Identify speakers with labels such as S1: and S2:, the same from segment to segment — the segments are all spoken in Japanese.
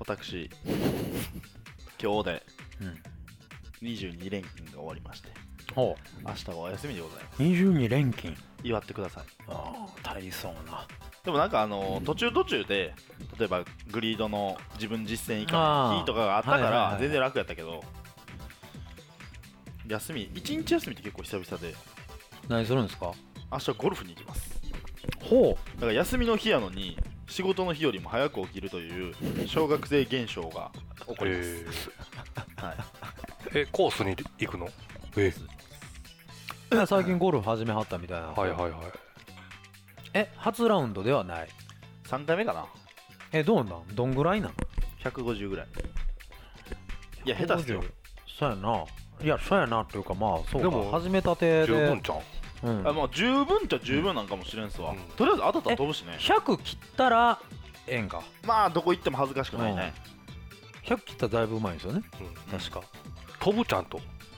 S1: 私今日で22連勤が終わりまして、
S2: ほ
S1: 明日はお休みでございます。
S2: う22連勤。
S1: 祝ってください。
S2: ああ、大層な。
S1: でもなんか途中で例えばグリードの自分実践以下の日とかがあったか
S2: はいはいはいはい
S1: ら全然楽やったけど、休み1日休みって結構久々で、
S2: 何するんですか？
S1: 明日ゴルフに行きます。
S2: ほ
S1: だから休みの日やのに仕事の日よりも早く起きるという小学生現象が起こります。はい、
S3: コースに行くの？
S2: 最近ゴルフ始めはったみたいな。
S3: はいはいはい。
S2: 初ラウンドではない。
S1: 3回目かな。
S2: どうなんどんぐらいなん
S1: 150ぐらい。いや下手っすよ。
S2: そうやな。いやそうやなっていうか、まあそうか、
S3: でも
S2: 始めたてで
S3: 十分ちゃう？
S2: うん、
S1: まあ十分っちゃ十分なんかもしれんすわ、とりあえず当たったら飛ぶしね。
S2: 100切ったらええんか。
S1: まあどこ行っても恥ずかしくないね。
S2: 100切ったらだいぶうまいんですよね、確か。
S3: 飛ぶちゃんと。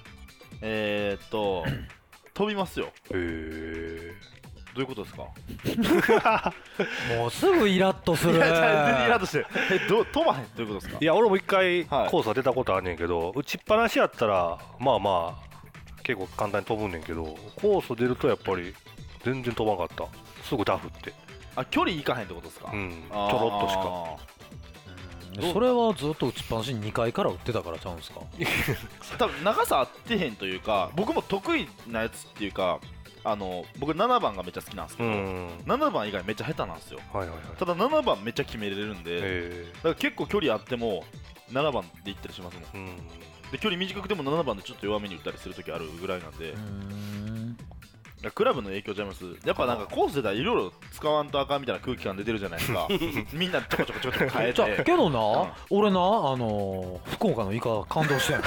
S1: 飛びますよ。
S3: へえ。
S1: どういうことですか？
S2: もうすぐイラッとする。
S1: いや全然イラッとしてる。飛ばへんどういうことですか？
S3: いや俺も一回コ
S1: はい
S3: ースは出たことあんねんけど、打ちっぱなしやったらまあまあ結構簡単に飛ぶんねんけど、コース出るとやっぱり全然飛ばんかった。すぐダフって。
S1: あ、距離いかへんってことですか？
S3: ちょろっとしか。
S2: それはずっと打ちっぱなしに2階から打ってたからちゃうんですか？
S1: 多分長さ合ってへんというか、僕も得意なやつっていうか、僕7番がめっちゃ好きなんですけど、7番以外めっちゃ下手なんですよ。
S3: はいはいはい。
S1: ただ7番めっちゃ決めれるんで、だから結構距離あっても7番でいったりしますもん。で距離短くても7番でちょっと弱めに打ったりするときあるぐらいなんで、クラブの影響ちゃいます。やっぱなんかコースでいろいろ使わんとあかんみたいな空気感出てるじゃないですか。みんなちょこちょこ変えて。
S2: けどな、俺な、福岡のイカ感動してん。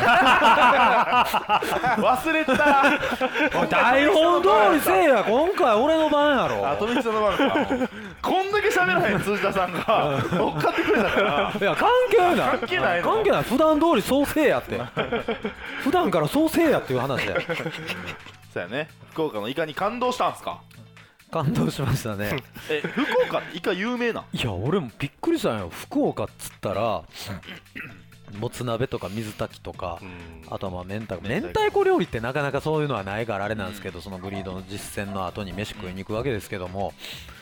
S1: 忘れた。
S2: 台本通りせえや、今回俺の番やろ。
S1: 富木さんの番か。こんだけ喋らへん辻田さんが乗っかってくれたから。
S2: いや関係ない。
S1: 関係ないの？
S2: 関係ない。普段通りそうせえやって。普段からそうせえやっていう話や。
S1: そうやね。福岡のイカに感動したんすか？
S2: 感動しましたね。
S1: 福岡ってイカ有名なん？
S2: いや俺もびっくりしたんよ。福岡っつったらもつ鍋とか水炊きとか、あとはまあ明太子料理ってなかなかそういうのはないからあれなんですけど、そのグリードの実践の後に飯食いに行くわけですけども、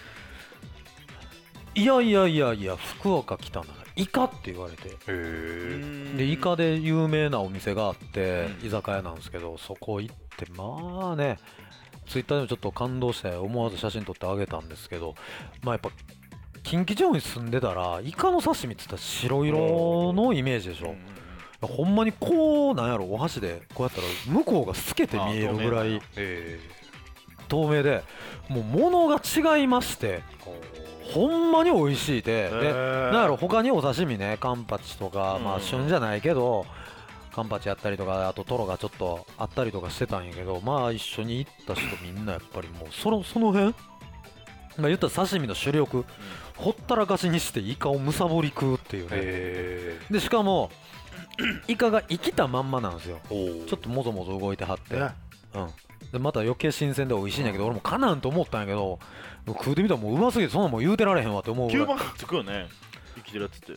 S2: いや福岡来たならイカって言われて、でイカで有名なお店があって居酒屋なんですけど、そこ行ってまあね、ツイッターでもちょっと感動して思わず写真撮ってあげたんですけど、まあやっぱ近畿地方に住んでたらイカの刺身って言ったら白色のイメージでしょ。ほんまにこうなんやろ、お箸でこうやったら向こうが透けて見えるぐらい透明で、もう物が違いまして、ほんまに美味しいで、なんやろ、他にお刺身ね、カンパチとか、まあ旬じゃないけどカンパチやったりとか、あとトロがちょっとあったりとかしてたんやけど、まあ一緒に行った人みんなやっぱりもうその辺、まあ言ったら刺身の主力、ほったらかしにしてイカをむさぼり食うっていうね。でしかもイカが生きたまんまなんですよ。ちょっともぞもぞ動いてはって、でまた余計新鮮で美味しいんやけど、俺もかなんと思ったんやけど、食うてみたらもううますぎてそんなもん言うてられへんわって思うぐらい。
S1: 9番つくよね、生きてるやつって。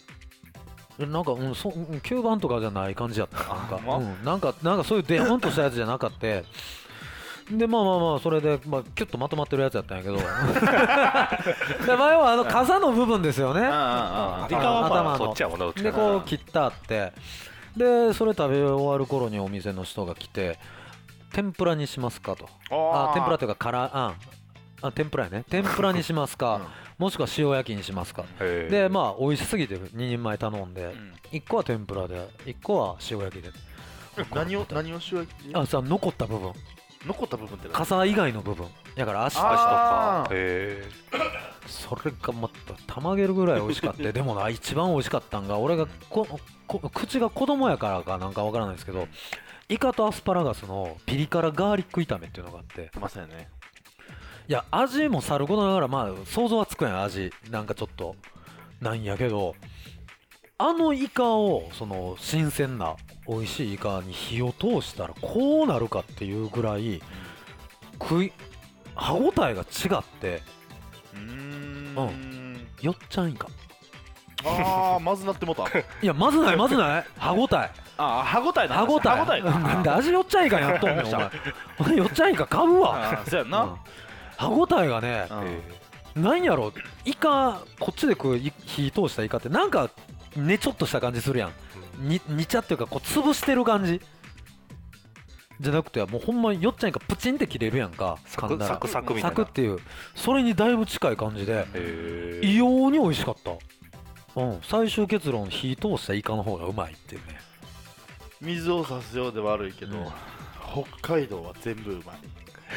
S2: なんか9番とかじゃない感じやった。なんかそういうデーンとしたやつじゃなかった。でまあそれで、まあ、キュッとまとまってるやつやったんやけどで前は傘の部分ですよね、頭のでこう切ってあって、でそれ食べ終わる頃にお店の人が来て、天ぷらにしますかと。天ぷらというか天ぷらやね。天ぷらにしますか、もしくは塩焼きにしますか。でまあ美味しすぎて2人前頼んで、1個は天ぷらで1個は塩焼きで。
S1: 何を塩焼き？
S2: 残った部分って傘以外の部分だから足とか。それがまたたまげるぐらい美味しかったでもな、一番美味しかったんが、俺が口が子供やからかなんかわからないですけど、イカとアスパラガスのピリ辛ガーリック炒めっていうのがあって、
S1: まさやね。
S2: いや味もさることながら、まあ想像はつくやん、味なんかちょっとなんやけど、イカをその新鮮な美味しいイカに火を通したらこうなるかっていうぐらい歯応えが違って、よっちゃんイカ
S1: まずなってもた。
S2: いやまずない歯応え。
S1: 歯応え
S2: なんで味よっちゃいかんやっとんねんお前よっちゃいか買うわ。
S1: そうやんな。
S2: 歯応えがね、なんやろ、イカこっちで食う火通したイカってなんかねちょっとした感じするやん。煮ちゃっていうかこう潰してる感じじゃなくて、もうほんまによっちゃんがプチンって切れるやんか、
S3: サクサクサクみたいな、
S2: サクっていう、それにだいぶ近い感じで異様に美味しかった。最終結論、火通したイカの方がうまいっていうね。
S1: 水を差すようで悪いけど、北海道は全部うまい。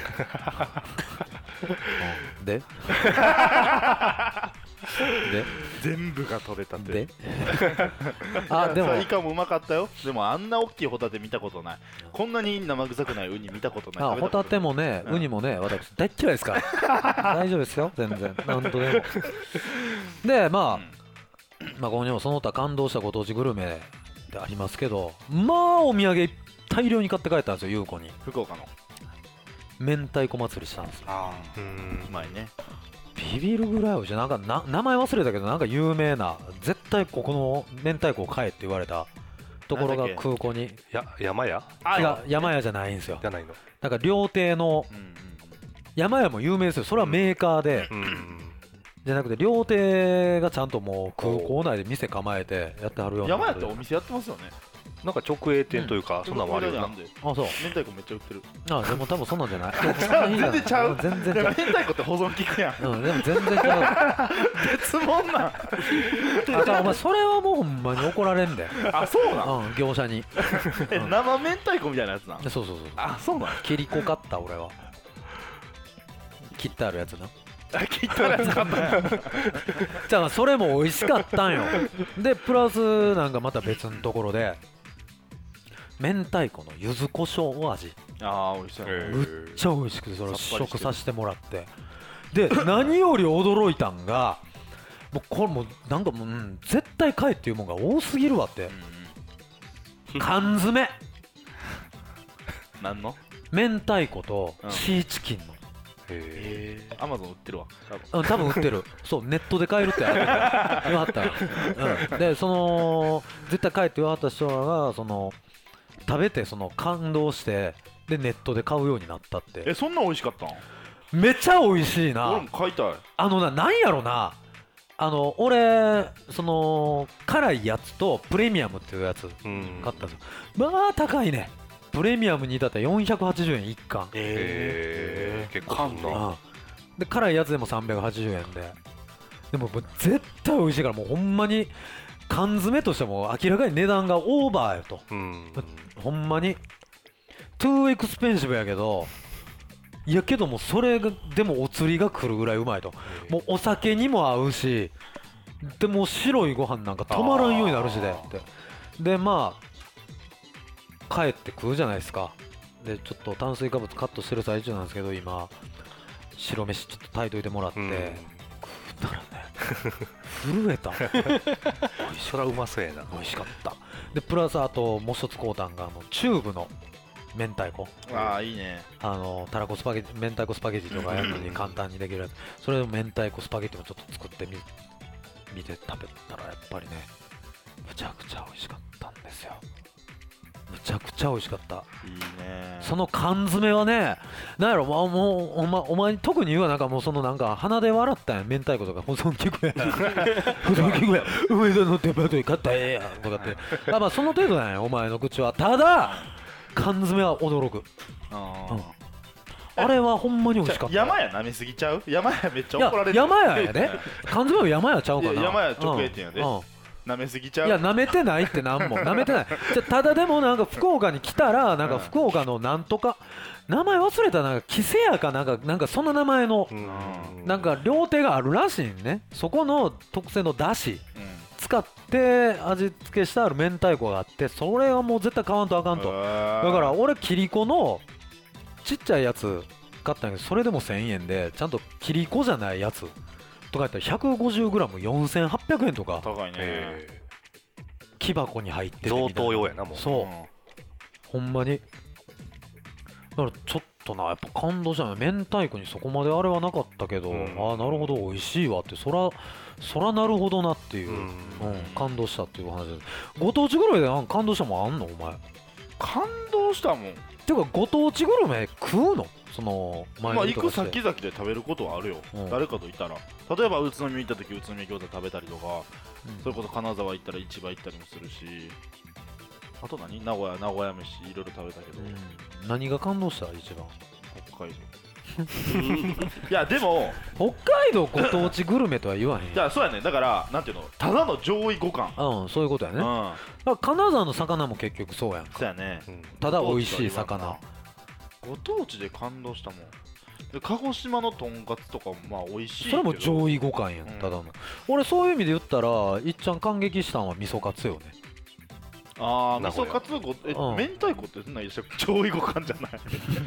S2: で
S1: 全部が取れたて
S2: ででも
S1: イカもうまかったよ。でもあんな大きいホタテ見たことない。こんなに生臭くないウニ見たことない。
S2: ホタテもね、ウニもね、私大っ嫌いですから大丈夫ですよ、全然なんとでも。でまあここにもその他感動したご当地グルメでありますけど、まあお土産大量に買って帰ったんですよ、優子に。
S1: 福岡の
S2: 明太子祭りしたんですよ。
S1: うまいね。
S2: ビビるぐらい美味しい。なんか名前忘れたけど、なんか有名な、絶対ここの明太子を買えって言われたところが空港に。
S3: 山屋？
S2: 違う、山屋じゃないんですよ。
S3: じゃないの。
S2: なんか料亭の、山屋も有名ですよ。それはメーカーで、じゃなくて料亭がちゃんともう空港内で店構えてやってはるような。
S1: 山屋ってお店やってますよね。
S3: なんか直営店というか、そんなのもあるよな。
S2: あ、そう。
S1: 明太子めっちゃ売ってる。
S2: でも多分そんなんじゃない。
S1: 全然ちゃう。
S2: 全然ちゃう。
S1: 明太子って保存効くやん。
S2: でも全然違う。
S1: 別物なん。
S2: お前それはもうほんまに怒られんで。
S1: そうなん。
S2: 業者に。
S1: 生明太子みたいなやつなん。
S2: そう。
S1: そうなん。
S2: 切り子買った俺は。切ってあるやつな。
S1: 切ったやつ買ったんや。
S2: じゃあそれも美味しかったんよ。でプラスなんかまた別のところで明太子の柚子胡椒味。
S1: 美味しそう。
S2: むっちゃ美味しくて、それを試食させてもらって、で何より驚いたんが、もうこれもうなんかもう、絶対買えっていうもんが多すぎるわって。缶詰。
S1: 何の？
S2: 明太子とシーチキンの。
S1: アマゾン売ってるわ。
S2: 多分売ってる。そう、ネットで買えるって言わはった。でその絶対買えって言わはった人が食べて感動して、でネットで買うようになったって。
S1: そんな美味しかったん？
S2: めっちゃ美味しいな。
S1: 俺も買いたい。
S2: なんやろな、俺辛いやつとプレミアムっていうやつ買ったんですよ。まあ高いね。プレミアムに至ったら480円1貫。
S3: 結構すんな。
S2: で辛いやつでも380円でもう絶対美味しいから、もうほんまに缶詰としても明らかに値段がオーバーやと。ほんまにトゥーエクスペンシブやけど、いやけどもそれがでもお釣りが来るぐらいうまいと。もうお酒にも合うし、でも白いご飯なんか止まらんようになるしでまあ帰って食うじゃないですか。でちょっと炭水化物カットしてる最中なんですけど、今白飯ちょっと炊いといてもらって、食ったらね震えた。
S3: そりゃうまそうやな。
S2: 美味しかった。でプラスあともう一つ買うたんがチューブの明太子。
S1: いいね。
S2: たらこスパゲティ、明太子スパゲティとかやるのに簡単にできるやつ。それで明太子スパゲティもちょっと作って見て食べたらやっぱりね、むちゃくちゃ美味しかったんですよ。むちゃくちゃ美味しかった。
S1: いいね。
S2: その缶詰はね、なんやろ、もうお前特に言うわ、なんかもうなんか鼻で笑ったんや。明太子とか保存効くや保存効くや、梅田のデパートに買ったらええやんとかって。まあその程度なんやお前の口は。ただ缶詰は驚く。あれはほんまに美味しかった。
S1: 山屋舐めすぎちゃう？山屋めっちゃ怒られる。
S2: 山屋やで。缶詰は山屋ちゃうかな。
S1: 山屋直営店やで。舐めすぎちゃう？
S2: いや舐めてないってなんも舐めてない。ただでもなんか福岡に来たら、なんか福岡のなんとか名前忘れた、なんか木瀬屋かなんかそんな名前のなんか料亭があるらしいんね。そこの特製のだし使って味付けしてある明太子があって、それはもう絶対買わんとあかんと。だから俺切り子のちっちゃいやつ買ったんやけど、それでも1000円で、ちゃんと切り子じゃないやつとかやったら 150g4800 円とか。
S1: 高いね。
S2: 木箱に入ってて
S3: 贈答用やな。もう
S2: そう、ほんまに。だからちょっとなやっぱ感動したの。明太子にそこまであれはなかったけど、ああなるほど美味しいわって、そらなるほどなっていう、感動したっていう話です。ご当地グルメでなんか感動したもんあんのお前？
S1: 感動したもん
S2: ていうかご当地グルメ食うの？その
S1: まあ行く先々で食べることはあるよ、誰かといたら。例えば宇都宮行った時宇都宮餃子食べたりとか、それこそ金沢行ったら市場行ったりもするし、あと何名古屋飯いろいろ食べたけど、
S2: 何が感動した一番？
S1: 北海道いやでも
S2: 北海道ご当地グルメとは言わへん。
S1: いやそうやね。だからなんていうの、ただの上位互換。
S2: そういうことやね。だから金沢の魚も結局そうやんか。
S1: そうやね。
S2: ただ美味しい魚。
S1: ご当地で感動したもんで、鹿児島のとんかつとかもまあ美味しいけど、
S2: それも上位互換やん、ただの。俺そういう意味で言ったらいっちゃん感激したんは味噌カツよね。
S1: ああ、味噌カツ明太子ってそんな上位互換じゃない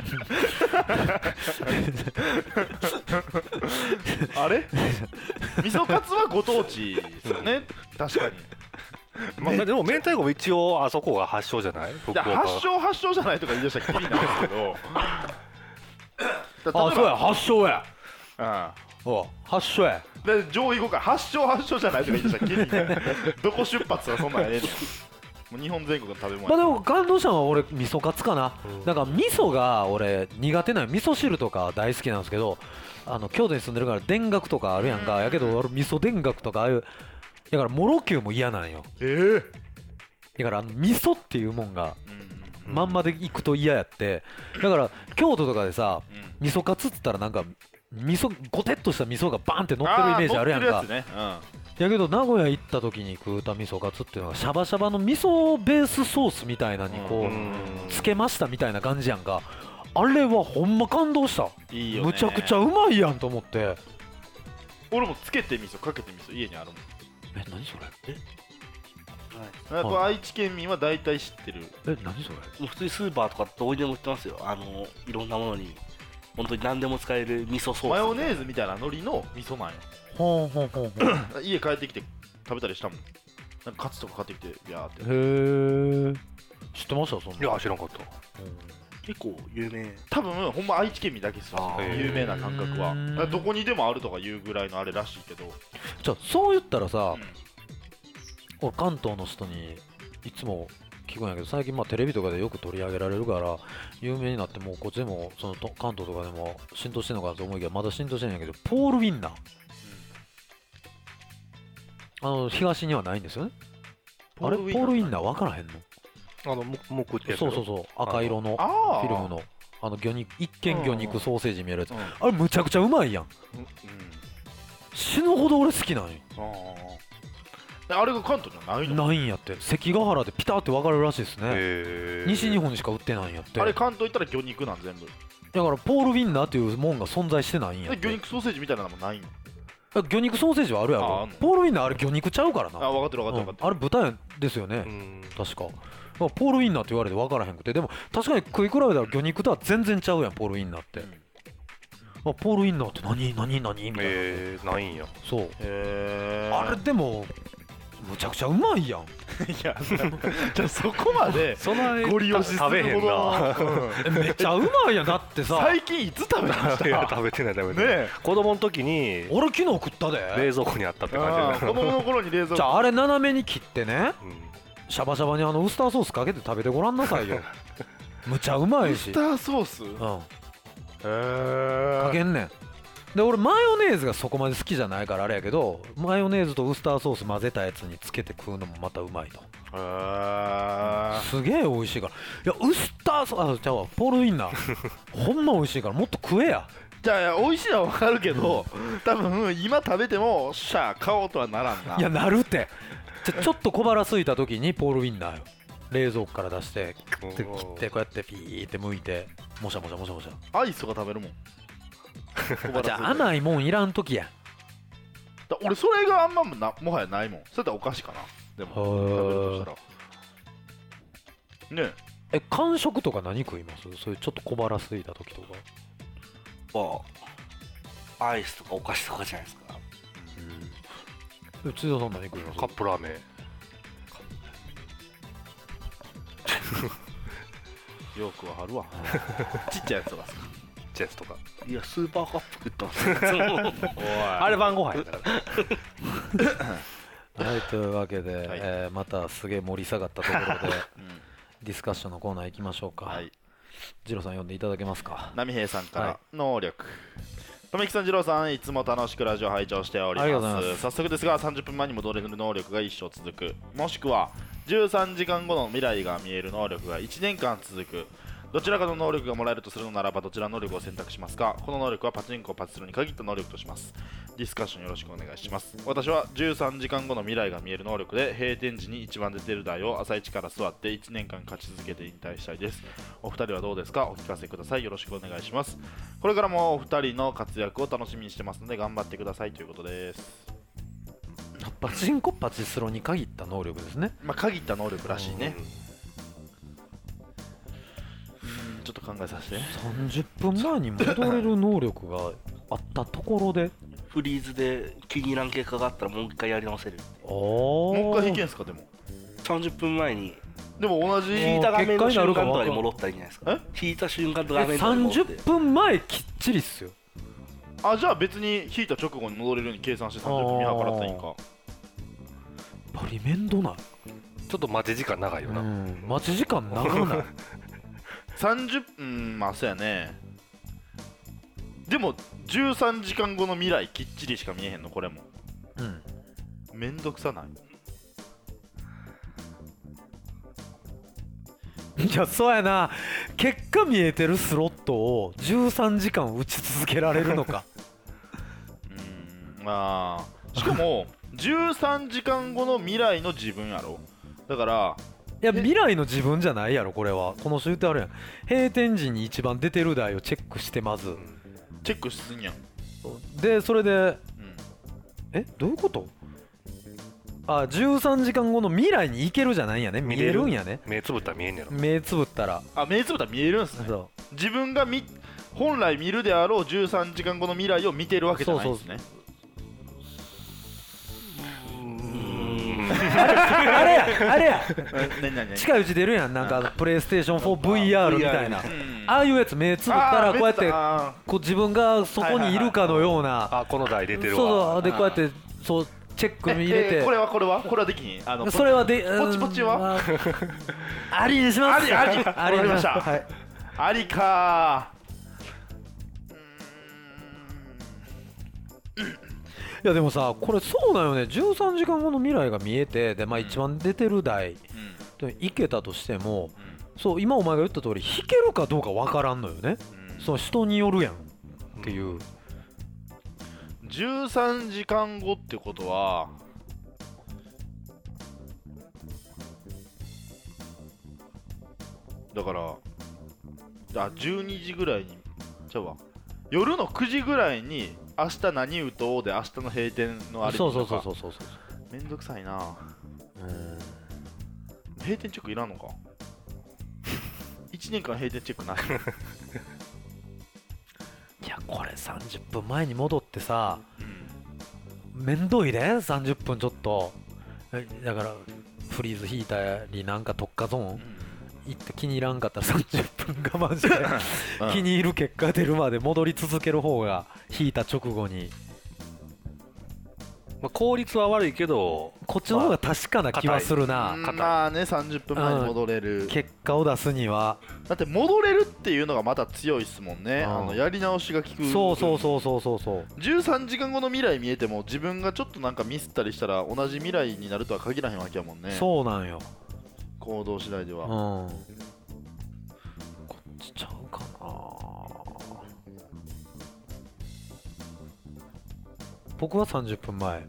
S1: あれ味噌カツはご当地ですよね確かに。
S3: まあ、でも明太子も一応あそこが発祥じゃない？
S1: 発祥じゃないとか言い出したらきりなんですけど
S2: そうや発祥や。
S1: 発
S2: 祥や
S1: で上位互換発祥じゃないとか言い出したらきりないどこ出発はそんなんええねん。もう日本全国の食べ物。
S2: でも感動したのは俺味噌カツかな。だから味噌が俺苦手な味噌汁とか大好きなんですけど、京都に住んでるから田楽とかあるやんか。やけど俺味噌田楽とかああいうだからもろきゅうも嫌なんよ。だから味噌っていうもんがまんまで行くと嫌やって。だから京都とかでさ味噌カツっつったらなんか味噌ゴテッとした味噌がバンって乗ってるイメージあるやんか。やけど名古屋行った時に食うた味噌カツっていうのがシャバシャバの味噌ベースソースみたいなにこうつけましたみたいな感じやんか。あれはほんま感動した。
S1: いいよね。
S2: むちゃくちゃうまいやんと思って。
S1: 俺もつけて味噌かけて味噌家にあるもん。
S2: 何それ？
S1: 愛知県民は大体知ってる。
S2: 何それ？
S4: 普通にスーパーとかどこにでも売ってますよ。いろんなものに本当に何でも使える味噌ソース。
S1: マヨネーズみたいな海苔の味噌なんや。家帰ってきて食べたりしたもん。なんかカツとか買ってきてビャーって。
S2: へえ。知ってました？そんな。
S3: いや知らんかった。
S4: 結構有名。
S1: 多分ほんま愛知県民だけですよ。有名な感覚は。どこにでもあるとかいうぐらいのあれらしいけど。
S2: じゃあそう言ったらさ、俺関東の人にいつも聞くんやけど、最近テレビとかでよく取り上げられるから有名になって、もうこっちでもその関東とかでも浸透してんのかなと思うけど、まだ浸透してないんやけど、ポールウィンナー、東にはないんですよね。あれポールウィンナー分からへんの？
S3: 木ってやつ。
S2: そう赤色のフィルムの一見魚肉ソーセージ見えるやつ。あれむちゃくちゃうまいやん。死ぬほど俺好きなんよ。
S1: あれが関東じゃないの？
S2: ないんやって。関ヶ原でピタって分かるらしいですね。西日本にしか売ってないんやって。
S1: あれ関東行ったら魚肉なん全部。
S2: だからポールウィンナーっていうもんが存在してないんやって。
S1: 魚肉ソーセージみたいなのもないの？
S2: 魚肉ソーセージはあるやろ。ポールウィンナーあれ魚肉ちゃうからな。
S1: 分かってる分かってる。
S2: あれ豚ですよね確か。ポールウィンナーって言われて分からへんくて、でも確かに食い比べたら魚肉とは全然ちゃうやんポールウィンナーって。ポールウィンナーって何みたいな。
S3: ないんや。
S2: そう。あれでもむちゃくちゃうまいやん。い
S1: やじゃあそこまでご利用しするほど
S2: めっちゃうまいやん。だってさ
S1: 最近いつ食べました？
S3: いや食べてない子供の時に。
S2: 俺昨日食ったで。
S3: 冷蔵庫にあったって感じ。
S1: 子供の頃に冷蔵庫。
S2: じゃああれ斜めに切ってね、シャバシャバにウスターソースかけて食べてごらんなさいよ。むちゃうまいし。
S1: ウスターソース？
S2: かけんねん。で俺マヨネーズがそこまで好きじゃないからあれやけど、マヨネーズとウスターソース混ぜたやつにつけて食うのもまたうまいと。すげえ美味しいから。いやウスターソース、じゃあポールウィンナーほんま美味しいからもっと食えや。
S1: じゃあ美味しいのは分かるけど、多分今食べてもシャー買おうとはならんな。
S2: いやなるって。ちょっと小腹空いた時にポールウィンナーよ。冷蔵庫から出して切ってこうやってピーって剥いてもしゃもしゃもしゃもしゃ。
S1: アイスとか食べるもん。
S2: じゃあ甘いもんいらん時や。
S1: 俺それがあんまもはやないもん。それってお菓子かな。でも食べるとしたらね。
S2: 間食とか何食います？そういうちょっと小腹空いた時と
S4: か。アイスとかお菓子とかじゃないですか。
S2: 津田さん何食います？
S3: カップラーメン。
S1: よくわかるわちっちゃいやつとかさ、
S3: ちっちゃいやつとか。
S4: いやスーパーカップ食ってますね
S1: おい
S3: あれ晩ご飯やから
S2: はい、というわけで、
S1: はい
S2: またすげえ盛り下がったところでディスカッションのコーナー行きましょうか。
S1: はい、
S2: ジローさん読んでいただけますか。
S1: 波平さんから、
S2: はい
S1: 能力。富木さん、二郎さん、いつも楽しくラジオ拝聴しており
S2: ありがとう
S1: ま
S2: ございます
S1: 早速ですが、30分前に戻れる能力が一生続く、もしくは13時間後の未来が見える能力が1年間続く、どちらかの能力がもらえるとするのならばどちらの能力を選択しますか。この能力はパチンコをパチスロに限った能力とします。ディスカッションよろしくお願いします。私は13時間後の未来が見える能力で、閉店時に一番出てる台を朝一から座って1年間勝ち続けて引退したいです。お二人はどうですか。お聞かせください。よろしくお願いします。これからもお二人の活躍を楽しみにしてますので頑張ってくださいということです。
S2: パチンコパチスロに限った能力ですね。
S1: まあ限った能力らしいね。ちょっと考えさせて。
S2: 30分前に戻れる能力があったところで
S4: フリーズで気に入らん結果があったらもう一回やり直せる。
S2: も
S1: もう一回引けんすか。でも
S4: 30分前に
S1: でも同じ
S4: 引いた画面の瞬間とかに
S2: 結果になるか分かん
S4: 戻ったらいいんじゃないですか。
S1: え
S4: 引いた瞬間と画面とかに戻って
S2: 30分前きっちりっすよ。
S1: あ、じゃあ別に引いた直後に戻れるように計算して30分見計らったらいいんか。
S2: やっぱり面倒ない。
S3: ちょっと待ち時間長いよな、
S2: 待ち時間長ない
S1: 30まあそうやね。でも13時間後の未来きっちりしか見えへんの。これもめんどくさない。
S2: いやそうやな。結果見えてるスロットを13時間打ち続けられるのか
S1: まあしかも13時間後の未来の自分やろ。だから
S2: いや未来の自分じゃないやろこれは。この人言ってあるやん。閉店時に一番出てる台をチェックしてまず
S1: チェックすんやん。
S2: でそれでどういうこと。あ、13時間後の未来に行けるじゃないんやね。見れるんやね。
S3: 目つぶったら見えんねやろ。
S2: 目つぶったら
S1: あ、目つぶったら見えるんすね。
S2: そ
S1: 自分が本来見るであろう13時間後の未来を見てるわけじゃないんですね。
S2: あれや
S1: 何
S2: 近いうち出るやん。なんかプレイステーション 4VR みたいなああいうやつ目つぶったらこうやってこう自分がそこにいるかのような
S3: あ、この台出てるわ。
S2: そうでこうやってそうチェック入れて
S1: これはできひん。
S2: それはで
S1: ポチポチは
S2: ありにします。
S1: あり
S2: わかりました。はい。
S1: ありか
S2: いやでもさこれそうなんよね。13時間後の未来が見えてで、まあ、一番出てる台でいけたとしても、そう今お前が言った通り弾けるかどうかわからんのよね。その人によるやんっていう。
S1: 13時間後ってことはだから12時ぐらいにちゃうわ、夜の9時ぐらいに明日何打とうで明日の閉店のあれ
S2: そう
S1: めんどくさいな。閉店チェックいらんのか1年間閉店チェックない
S2: いやこれ30分前に戻ってさ、めんどいで30分ちょっと。だからフリーズ引いたりなんか特化ゾーン行って気に入らんかったら30分我慢して気に入る結果出るまで戻り続ける方が引いた直後に、
S3: まあ、効率は悪いけど
S2: こっちの方が確かな気はするな。
S1: まあね30分前に戻れる、
S2: 結果を出すには
S1: だって戻れるっていうのがまた強いっすもんね。やり直しが効く。
S2: そう
S1: 13時間後の未来見えても自分がちょっとなんかミスったりしたら同じ未来になるとは限らへんわけやもんね。
S2: そうなんよ。
S1: 行動次第では、
S2: こっちちゃうかな。僕は30分前。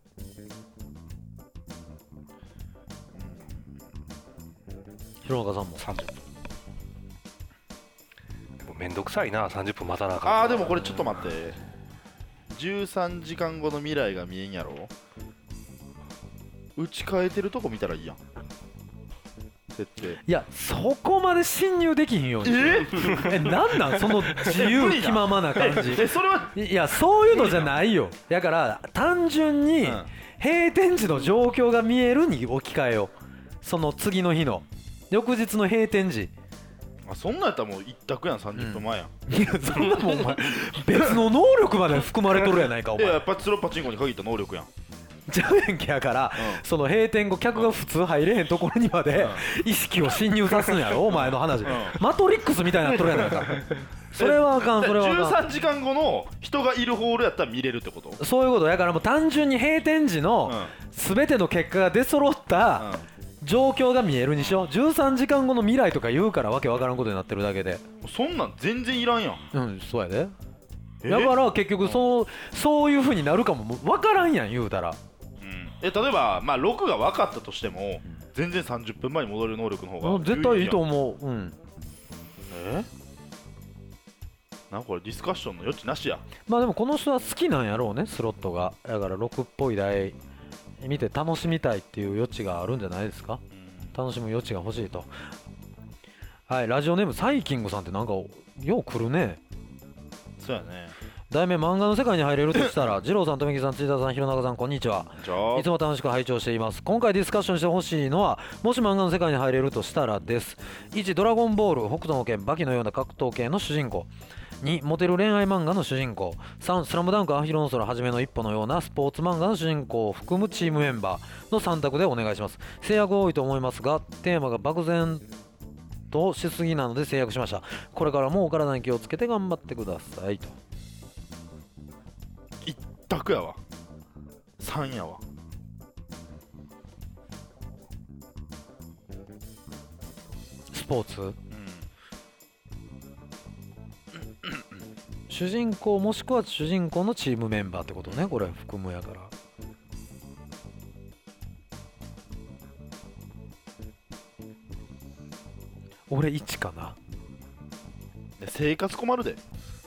S2: 弘中さんも
S4: 30分。
S3: でもめんどくさいな30分待たなあかん。
S1: あーでもこれちょっと待って、13時間後の未来が見えんやろ。打ち替えてるとこ見たらいいやん設定。
S2: いやそこまで侵入できひんようになんなんその自由気ままな感じ
S1: それはい
S2: やそういうのじゃないよ。だから単純に閉店時の状況が見えるに置き換えよう。その次の日の翌日の閉店時
S1: そんなんやったらもう一択やん、30分前やん。
S2: いやそんなもんお前別の能力まで含まれとるやないかお前。
S1: いやパチンコに限った能力やん。
S2: じゃあやんけやから、その閉店後客が普通入れへんところにまで意識を侵入さすんやろお前の話、マトリックスみたいになっとるやないか。それはあかん、それはあかん。
S1: 13時間後の人がいるホールやったら見れるってこと？
S2: そういうことやから、もう単純に閉店時の全ての結果が出揃った状況が見えるにしよう。13時間後の未来とか言うからわけわからんことになってるだけで。
S1: そんなん全然いらんやん。
S2: そうやで。だから結局そういう風になるかもわからんやん言うたら。
S1: 例えばまあ6が分かったとしても全然30分前に戻る能力の方が
S2: 絶対いいと思う。
S1: なんかこれディスカッションの余地なしや。
S2: まあでもこの人は好きなんやろうね、スロットが。だから6っぽい台見て楽しみたいっていう余地があるんじゃないですか。楽しむ余地が欲しいと。はい、ラジオネームサイキングさんってなんかよう来るね。
S1: そうやね。
S2: 題名漫画の世界に入れるとしたら、二郎さん、富木さん、辻田さん、弘中さん、こんにちは。いつも楽しく拝聴しています。今回ディスカッションしてほしいのは、もし漫画の世界に入れるとしたらです。1、ドラゴンボール、北斗の拳、バキのような格闘系の主人公。2、モテる恋愛漫画の主人公。3、スラムダンク、アヒルの空はじめの一歩のようなスポーツ漫画の主人公を含むチームメンバーの3択でお願いします。制約多いと思いますが、テーマが漠然としすぎなので制約しました。これからもお体に気をつけて頑張ってくださいと。
S1: 一択やわ。3やわ。
S2: スポーツ、主人公もしくは主人公のチームメンバーってことね、これ含むやから。俺1かな。
S1: 生活困るで。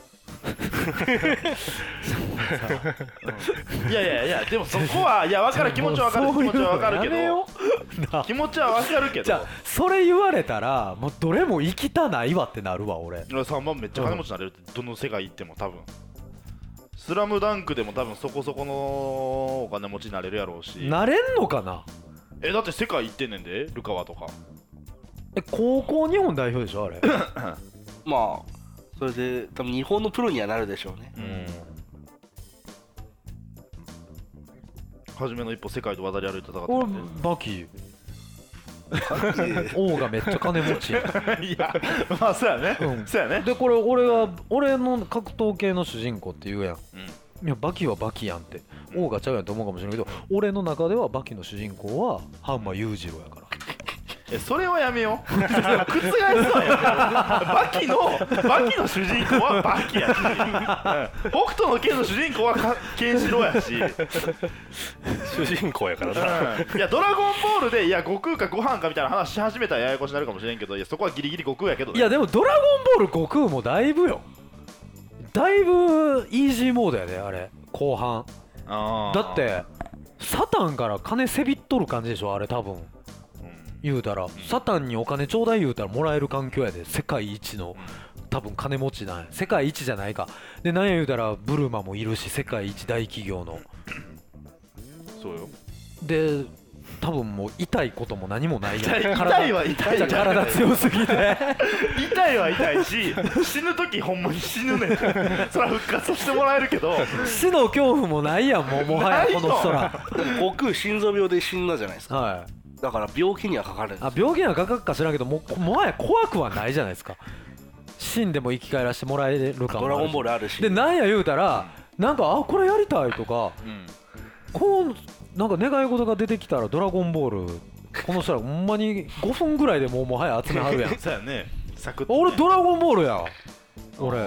S1: いやでもそこはいや分かる、気持ちは分かる、気持ちは分かるけど、気持ちは分かるけど、
S2: じゃあそれ言われたらもうどれも生きたないわってなるわ俺。
S1: 3番めっちゃ金持ちになれるって、どの世界行っても多分スラムダンクでも多分そこそこのお金持ちになれるやろうし。
S2: なれんのかな。
S1: だって世界行ってんねんで、ルカワとか。
S2: 高校日本代表でしょあれ。
S4: まあそれで多分日本のプロにはなるでしょうね。
S1: 初めの一歩世界と渡り歩いて戦って
S2: 俺バキ王がめっちゃ金持ち。い
S1: やまあそうやね、そうやね。
S2: でこれ俺の格闘系の主人公って言うやん、いやバキはバキやんって、王がちゃうやんと思うかもしれないけど、俺の中ではバキの主人公はハンマー裕次郎やから。
S1: それはやめよう。覆すのはやめよう。バキの主人公はバキやし、北斗の拳の主人公はケンシロウやし、
S3: 主人公やからな。
S1: いやドラゴンボールでいや悟空かご飯かみたいな話し始めたらややこしになるかもしれんけど、いやそこはギリギリ悟空やけど、ね、
S2: いやでもドラゴンボール悟空もだいぶよ、だいぶイージーモードやであれ後半。だってサタンから金せびっとる感じでしょあれ多分。言うたら、サタンにお金ちょうだい言うたらもらえる環境やで、世界一の多分金持ちなんや、世界一じゃないかで、なんや言うたらブルマもいるし世界一大企業の。
S1: そうよ。
S2: で多分もう痛いことも何もないやん。
S1: 痛いは痛いじゃん、
S2: 体強すぎて
S1: 痛いは痛いし、死ぬ時ほんまに死ぬねん。そら復活してもらえるけど
S2: 死の恐怖もないやん、もはやこの人ら。
S4: 悟空心臓病で死んだじゃないですか。
S2: はい、
S4: だから病気にはかかるんですよ。
S2: 病気にはかかるか知らんけど、もはや怖くはないじゃないですか。死んでも生き返らせてもらえるかも。
S4: ドラゴンボールあるし。
S2: でなんや言うたら、なんかこれやりたいとか、こうなんか願い事が出てきたらドラゴンボールこの人らほんまに5分ぐらいでもはや集めはるやん。
S1: そうやね、サクッとね。
S2: 俺ドラゴンボールや俺。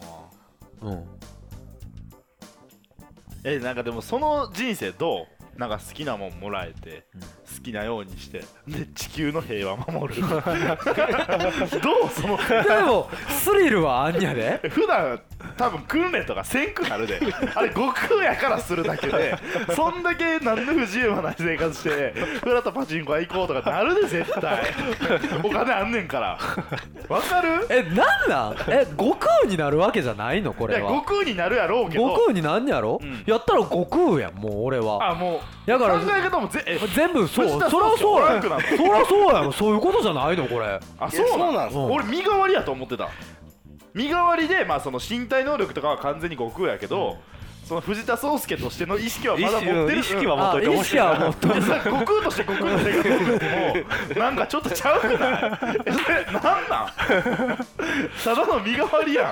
S1: なんかでもその人生どう、なんか好きなもんもらえて、好きなようにしてで地球の平和守る。どうその
S2: でもスリルはあんやで。
S1: 普段多分訓練とかせんくなるであれ悟空やからするだけでそんだけ何の不自由もない生活してフラとパチンコは行こうとかなるで絶対お金あんねんからわかる？
S2: なん悟空になるわけじゃないのこれは。
S1: いや悟空になるやろうけど
S2: 悟空になんやろ、やったら悟空やんもう俺は。
S1: もう
S2: だから
S1: 考え方も
S2: 全部そう。そりゃそうやん。そりゃそうやろ。そういうことじゃないのこれ。
S1: そうなんです。俺身代わりやと思ってた。身代わりでその身体能力とかは完全に悟空やけど、その藤田壮介としての意識はまだ持ってる。
S3: 意識は持っといてほしいな。
S1: 悟空として悟空の生活を送ってもなんかちょっとちゃうくないそれなんなんただの身代わりや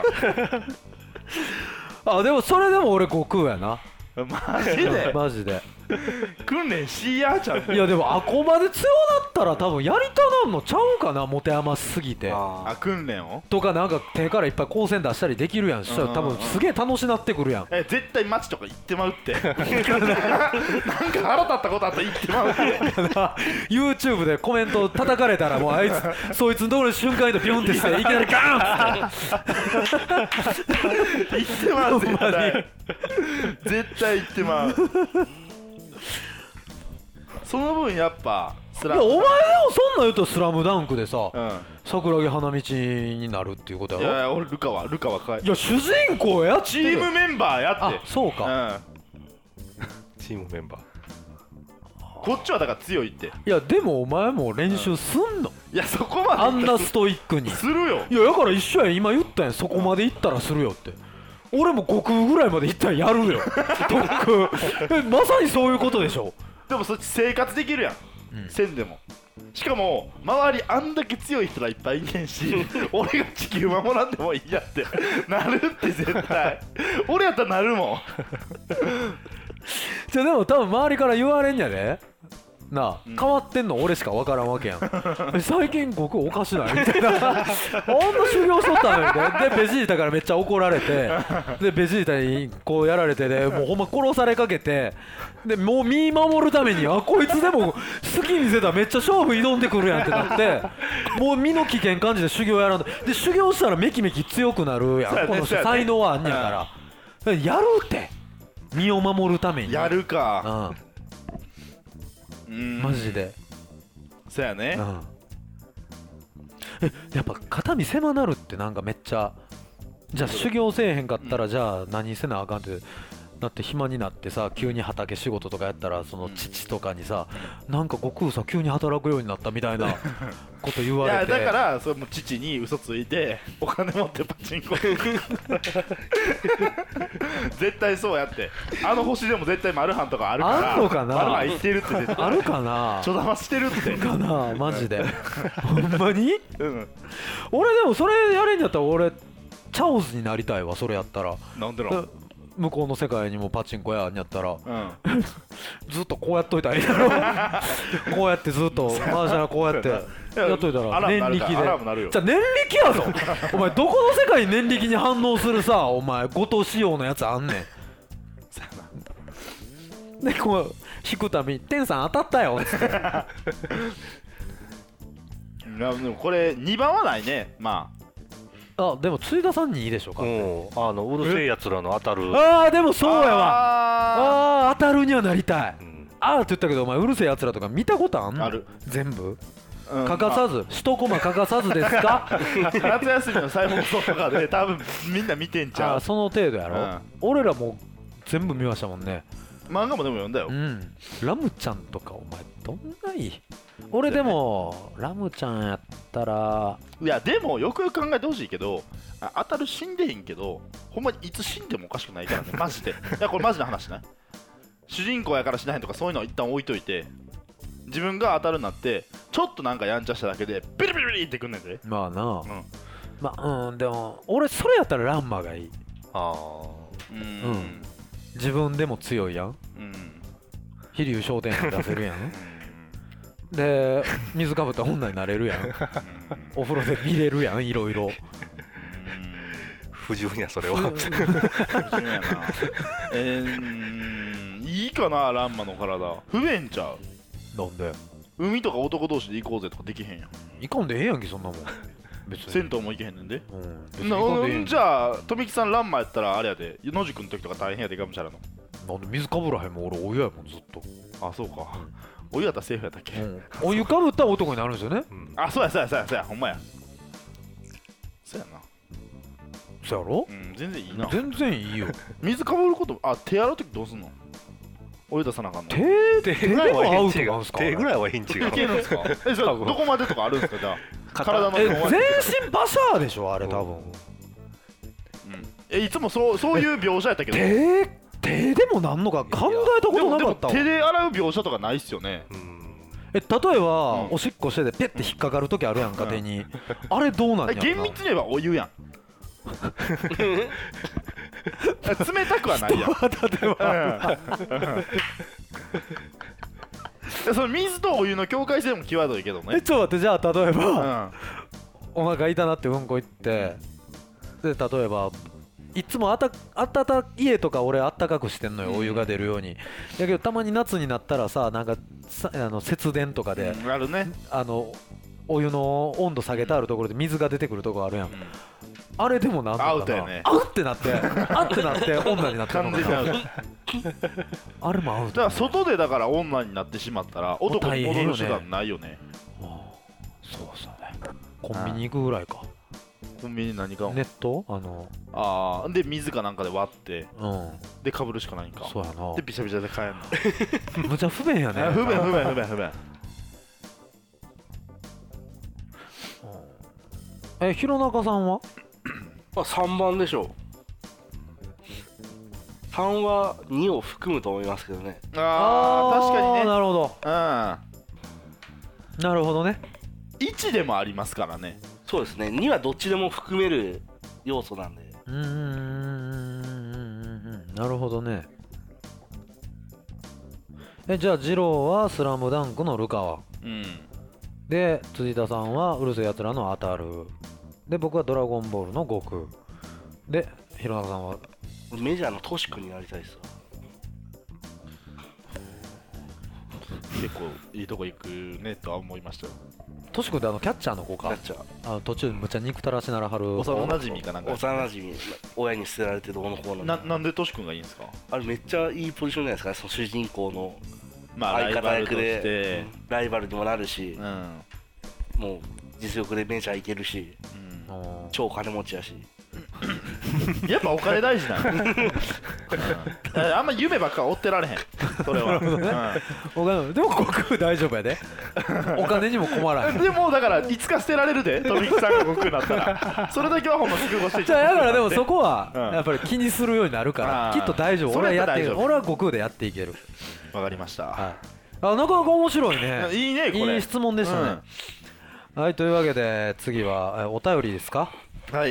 S2: ん。でもそれでも俺悟空やな。
S1: マジで
S2: マジで
S1: 訓練しやちゃん。
S2: いやでもあこまで強なったら多分やりたなんのちゃうかな、持て余しすぎて。
S1: 訓練を
S2: とかなんか手からいっぱい光線出したりできるやん。したら多分すげえ楽しなってくるやん。
S1: 絶対街とか行ってまうってなんか腹立ったことあったら行ってまうって
S2: YouTube でコメント叩かれたらもうあいつそいつのところに瞬間移動ピョンってしていきなりガーンって
S1: 行ってまう絶対行ってまうその分やっぱ
S2: いやお前でもそんなん言うとスラムダンクでさ、桜木花道になるっていうことやろ。
S1: いや俺ルカは
S2: いや主人公やって
S1: チームメンバーやって。
S2: そうか、
S3: チームメンバー
S1: こっちはだから強いって。
S2: いやでもお前も練習すんの、
S1: いやそこまで
S2: あんなストイックに
S1: するよ。
S2: いやだから一緒やん。今言ったやん、そこまでいったらするよって。俺も悟空ぐらいまでいったらやるよ特空まさにそういうことでしょ。
S1: でもそっち生活できるやん、せんでも。しかも周りあんだけ強い人らいっぱいいねんし俺が地球守らんでもいいやってなるって絶対俺やったらなるもん
S2: じゃでも多分周りから言われんやでなあ、変わってんの俺しか分からんわけやん最近悟空おかしないみたいなあんな修行しとったのにでベジータからめっちゃ怒られてでベジータにこうやられてでもうほんま殺されかけてでもう身守るためにこいつでも好き見せたらめっちゃ勝負挑んでくるやんってなってもう身の危険感じで修行やらんとで修行したらめきめき強くなるやん、この人才能はあんねんから、やるって身を守るために
S1: やるか、
S2: マジで
S1: そうやね、
S2: やっぱ肩身狭なるってなんかめっちゃじゃあ修行せえへんかったらじゃあ何せなあかんってなって暇になってさ急に畑仕事とかやったらその父とかにさなんか悟空さ急に働くようになったみたいなこと言われて
S1: いやだからそれも父に嘘ついてお金持ってパチンコ絶対そうやってあの星でも絶対マルハンとかあるから
S2: あんのかな
S1: マルハン行ってるって絶対
S2: あるかな
S1: ちょだましてるって
S2: かなマジでほんまに、俺でもそれやれんやったら俺チャオズになりたいわそれやったら。
S1: なんでの
S2: 向こうの世界にもパチンコやんやったら、ずっとこうやっといたらいいだろこうやってずっとマージャンこうやってやっといたら念力でじゃあ念力やぞお前どこの世界に念力に反応するさお前後藤仕様のやつあんねんでこう引くたびに「天さん当たったよ」っつって
S1: でもこれ2番はないね。ま
S2: でも津田さんにいいでしょうか、
S3: うるせえやつらの当たる
S2: でもそうやわ当たるにはなりたい、って言ったけどお前うるせえやつらとか見たことあんの？
S1: ある
S2: 全部欠かさず一コマ欠かさずですか
S1: 夏休みの再放送とかで多分みんな見てんちゃう。
S2: その程度やろ、俺らも全部見ましたもんね。
S1: 漫画もでも読んだよ。
S2: ラムちゃんとかお前どんないい俺でもラムちゃんやったら
S1: いやでもよくよく考えてほしいけど当たる死んでへんけどほんまにいつ死んでもおかしくないからねマジで。いやこれマジな話ね。主人公やから死なへんとかそういうのは一旦置いといて自分が当たるなってちょっとなんかやんちゃしただけでビリビリビリってくんねんで。
S2: まあな、でも俺それやったらランマがいい。自分でも強いやん、飛龍商店街出せるやんで水かぶった女になれるやんお風呂で見れるやんいろいろ
S3: 不自由やそれは
S1: いいかなランマの体不便ちゃう。
S2: なんで
S1: 海とか男同士で行こうぜとかできへんやん。
S2: 行かんでええやんけそんなもん
S1: 銭湯も行けへんねんで、
S2: うん、
S1: じゃあ富木さんランマやったらあれやで野宿の時とか大変やでがむしゃらの
S2: なんで水かぶらへんもん俺お湯やもんずっと、
S1: あそうか、お湯やったらセーフやったっけ、
S2: お湯かぶったら男になるんですよね、
S1: あそうやほんまやそうやな、
S2: そうやろ、
S1: 全然いいな、
S2: 全然いいよ
S1: 水かぶること、手洗う時どうすんの、お湯出さなあかんの、
S2: 手ぐらいはアウトなんすか、
S3: 手ぐらいはヒンチが
S1: いけるんですかじゃあどこまでとかあるんですか、じゃあ体の
S2: 全身バシャーでしょあれ多分、
S1: いつもそういう描写やったけど
S2: 手でもなんのか考えたことなかったわ。
S1: 手で洗う描写とかないっすよね。
S2: 例えば、おしっこしててペッて引っかかるときあるやんか、手に、あれどうなんやろな。
S1: 厳密に言えばお湯やん冷たくはないやんその水とお湯の境界線も際どいけどね。
S2: ちょっと待って、じゃあ例えば、お腹痛なってうんこ行って、で例えばいつも家とか俺あったかくしてんのよ、お湯が出るように。だけどたまに夏になったらさ、なんか節電とかで、
S1: あるね、
S2: お湯の温度下げてあるところで水が出てくるとこあるやん、あれでもなんのかな、
S1: アウトやね、
S2: アウってなって女になってるのかなあれもアウト、ね、
S1: だから外でだから女になってしまったら男に戻る手段ないよね。
S2: そうそうね、コンビニ行くぐらいか。
S1: コンビニ何か
S2: ネット
S1: で水かなんかで割って、でかぶるしかないんか。
S2: そうやな。
S1: でビシャビシャで帰るの
S2: むちゃ不便やね。
S1: 不便
S2: 弘中さんは
S4: 3番でしょう。3は2を含むと思いますけどね。
S1: 確かにね。
S2: なるほど。なるほどね。
S1: 1でもありますからね。
S4: そうですね、2はどっちでも含める要素なんで。
S2: なるほどね。じゃあ二郎はスラムダンクのルカワ、で辻田さんはうるせえやつらの当たるで、僕はドラゴンボールの悟空で、弘中さんは
S4: メジャーのトシ君になりたいですわ。
S1: 結構いいとこ行くねとは思いましたよ。
S2: トシ君ってキャッチャーの子か。
S4: キャッチャー、
S2: 途中むっちゃ憎たらしならはる
S1: 幼馴染かなんか。
S4: 幼馴染、親に捨てられてどうのこうの。
S1: なんでトシ君がいいんですか。
S4: あれめっちゃいいポジションじゃないですか、その主人公の
S1: 相方役で、
S4: ライバルにもなるし、もう実力でメジャー行けるし、超金持ちやし。
S1: やっぱお金大事なあんま夢ばっか追ってられへん、それは。
S2: でも悟空大丈夫やで、お金にも困らへん。
S1: でもだからいつか捨てられるで、富木さんが悟空になったらそれだけはほんま覚悟してい
S2: じゃあだからでもそこはやっぱり気にするようになるからきっと大丈夫。俺は悟空でやっていける。
S1: わかりました。
S2: なかなか面白いね。
S1: いいね、これ
S2: いい質問でしたね。はい、というわけで次はお便りですか。
S1: はい、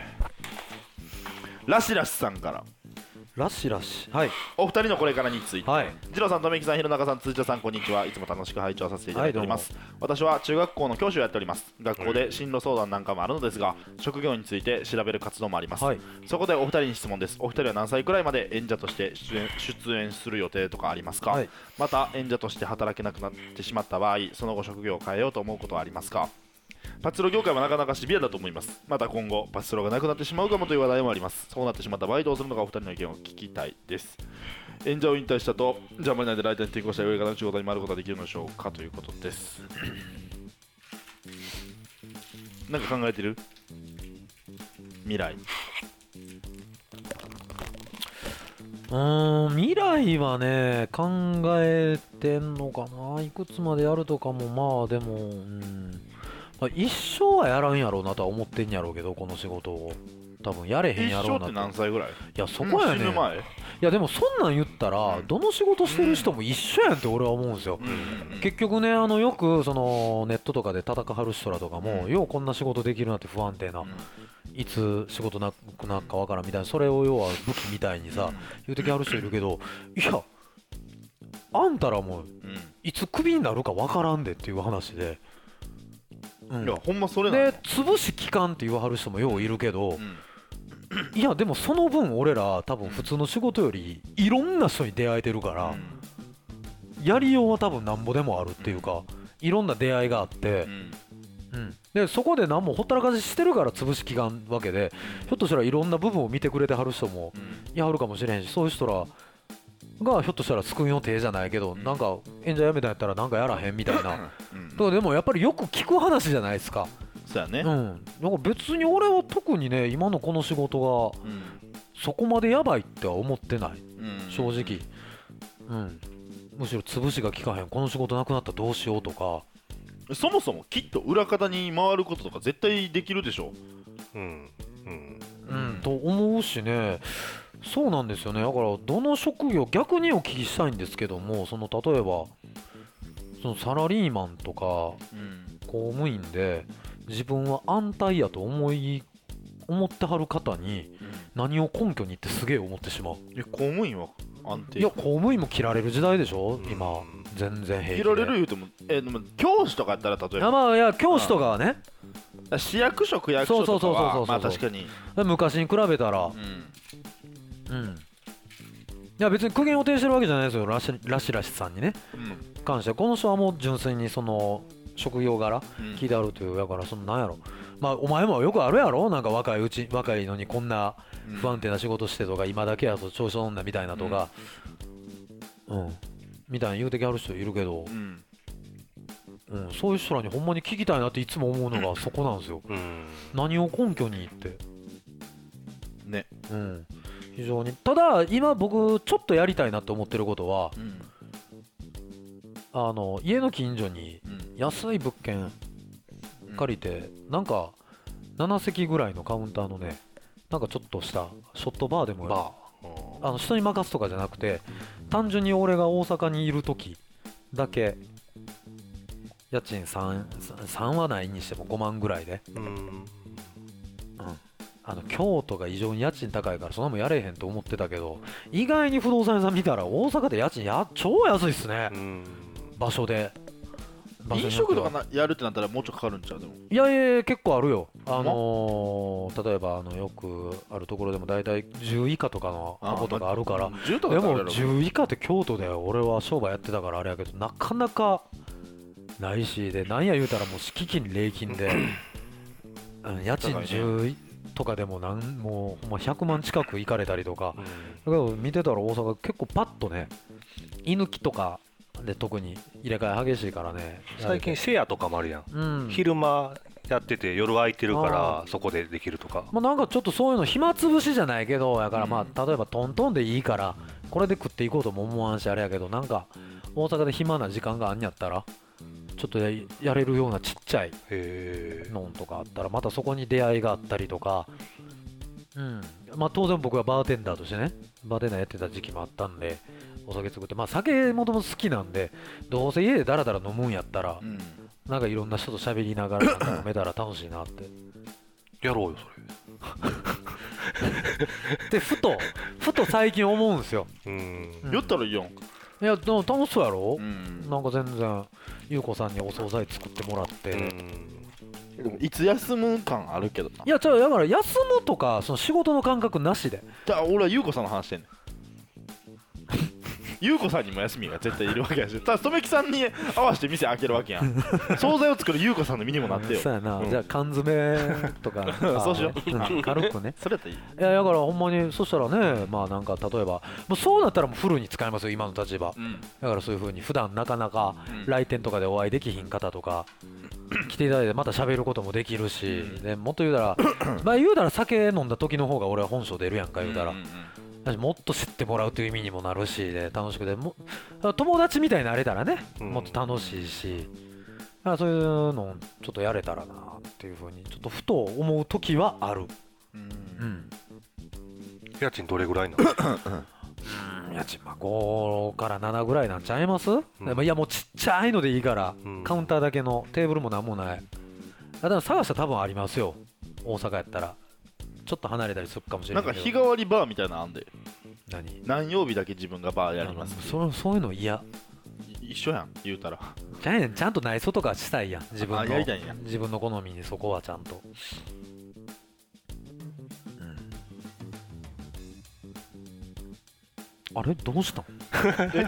S1: ラシラシさんから。
S2: ラシラシ、はい、
S1: お二人のこれからについて、
S2: はい、
S1: 次郎さん、とめきさん、弘中さん、辻田さん、こんにちは。いつも楽しく拝聴させていただいております。私は中学校の教師をやっております。学校で進路相談なんかもあるのですが、職業について調べる活動もあります。そこでお二人に質問です。お二人は何歳くらいまで演者として出演する予定とかありますか。また演者として働けなくなってしまった場合、その後職業を変えようと思うことはありますか。パチスロ業界はなかなかシビアだと思います。また今後パチスロがなくなってしまうかもという話題もあります。そうなってしまった場合どうするのか、お二人の意見を聞きたいです。演者を引退したと邪魔になってライターに転向した上からの仕事に回ることができるのでしょうか、ということです。なんか考えてる？未来。
S2: 未来はね考えてんのかな。いくつまでやるとかもでも一生はやらんやろうなとは思ってんやろうけど、この仕事を多分やれへんやろうなと。
S1: 一生って何歳ぐらい？い
S2: やそこやね。いやでもそんなん言ったら、どの仕事してる人も一緒やんって俺は思うんですよ。結局ね、よくそのネットとかで戦はる人らとかも、ようこんな仕事できるなって不安定な、いつ仕事なくなるかわからんみたいな、それを要は武器みたいにさ言うてきはる人いるけど、いやあんたらもいつクビになるかわからんでっていう話で。
S1: いやほんまそれで
S2: 潰し期間って言わはる人もよういるけど、いやでもその分俺ら多分普通の仕事よりいろんな人に出会えてるから、やりようは多分なんぼでもあるっていうか、いろんな出会いがあって、 でそこで何もほったらかししてるから潰しきがんわけで、ひょっとしたらいろんな部分を見てくれてはる人もいはるかもしれへんし、そういう人らがひょっとしたら救いの手じゃないけど、なんか演者辞めたんやったらなんかやらへんみたいなとか、でもやっぱりよく聞く話じゃないですか。
S1: そうやね。
S2: なんか別に俺は特にね、今のこの仕事がそこまでやばいっては思ってない、正直。むしろ潰しが効かへん、この仕事なくなったらどうしようとか。
S1: そもそもきっと裏方に回ることとか絶対できるでしょ。
S2: と思うしね。そうなんですよね。だからどの職業、逆にお聞きしたいんですけども、その例えばそのサラリーマンとか公務員で自分は安泰やと思ってはる方に何を根拠にってすげえ思ってしまう。
S1: 公務員は安定。
S2: いや公務員も切られる時代でしょ今。全然平気で
S1: 切られる言うても、でも教師とかやったら例えば、
S2: まあいや教師とかはね、
S1: 市役所区役所とかはまあ確かに
S2: 昔に比べたら、いや別に苦言を呈してるわけじゃないですよ、ラシさんにね、関しては。この人はもう純粋にその職業柄聞いてあるという、だからそのなんやろ、まあお前もよくあるやろ、なんか若いのにこんな不安定な仕事してとか、今だけやと調子乗んなみたいなとか、みたいな言うてきはる人いるけど、そういう人らにほんまに聞きたいなっていつも思うのがそこなんですよ。何を根拠にって
S1: ね。
S2: 非常に。ただ今僕ちょっとやりたいなって思ってることは、家の近所に安い物件借りて、なんか7席ぐらいのカウンターのね、なんかちょっとしたショットバーでも人に任すとかじゃなくて、単純に俺が大阪にいる時だけ家賃3はないにしても5万ぐらいで、京都が異常に家賃高いからそんなもんやれへんと思ってたけど、意外に不動産屋さん見たら大阪で家賃超安いっすね。場所で
S1: 飲食とかやるってなったらもうちょっとかかるんちゃう？でも
S2: いや結構あるよ。例えばよくあるところでも大体10以下とかの箱とかあるから。でも10以下って京都で俺は商売やってたからあれやけど、なかなかないし、でなんや言うたらもう敷金礼金で家賃10とかでももう100万近くいかれたりとか。だけど見てたら大阪結構パッとね、居抜きとかで特に入れ替え激しいからね。
S3: 最近シェアとかもあるやん、昼間やってて夜空いてるからそこでできるとか、
S2: なんかちょっとそういうの暇つぶしじゃないけどやから、例えばトントンでいいからこれで食っていこうとも思わんしあれやけど、なんか大阪で暇な時間があんやったらちょっとやれるようなちっちゃいのんとかあったら、またそこに出会いがあったりとか。当然僕はバーテンダーとしてね、バーテンダーやってた時期もあったんで、お酒作って、酒もともと好きなんで、どうせ家でダラダラ飲むんやったら、なんかいろんな人と喋りながらなんか飲めたら楽しいなって
S3: やろうよ
S2: それでふと最近思うんですよ。
S1: 言ったらいいやん。
S2: いやでも楽しそうやろ、なんか全然優子さんにお惣菜作ってもらって、
S1: いつ休む感あるけどな。
S2: いやだから休むとかその仕事の感覚なしで。
S1: 俺は優子さんの話してんねん。優子さんにも休みが絶対いるわけやし、ただとめきさんに合わせて店開けるわけやん。惣菜を作る優子さんの身にもなってよ。
S2: そうやな、じゃあ缶詰とか
S1: そうしよう。
S2: 軽くね。
S1: それやったらいい。
S2: いやだからほんまにそしたらね、なんか例えばもうそうなったらもうフルに使えますよ今の立場。だからそういう風に普段なかなか来店とかでお会いできひん方とか来ていただいてまた喋ることもできるし、でもっと言うたら言うたら酒飲んだ時の方が俺は本性出るやんか言うたら。もっと知ってもらうという意味にもなるしで楽しくて、友達みたいになれたらね、もっと楽しいし、そういうのちょっとやれたらなっていうふうにちょっとふと思う時はある。
S3: 家賃どれぐらいなの？
S2: 家賃5から7ぐらいなんちゃいます？いやもうちっちゃいのでいいから、カウンターだけのテーブルもなんもない。だから探したら多分ありますよ大阪やったら。ちょっと離れたりするかもしれないけど、
S1: なんか日替わりバーみたいなのあんで。何曜日だけ自分がバーやります。
S2: そういうの嫌。
S1: 一緒やん言うたら。
S2: ちゃんと内装とかしたいやん自分の。
S1: やりたいんや。
S2: 自分の好みにそこはちゃんと。あれどうしたん？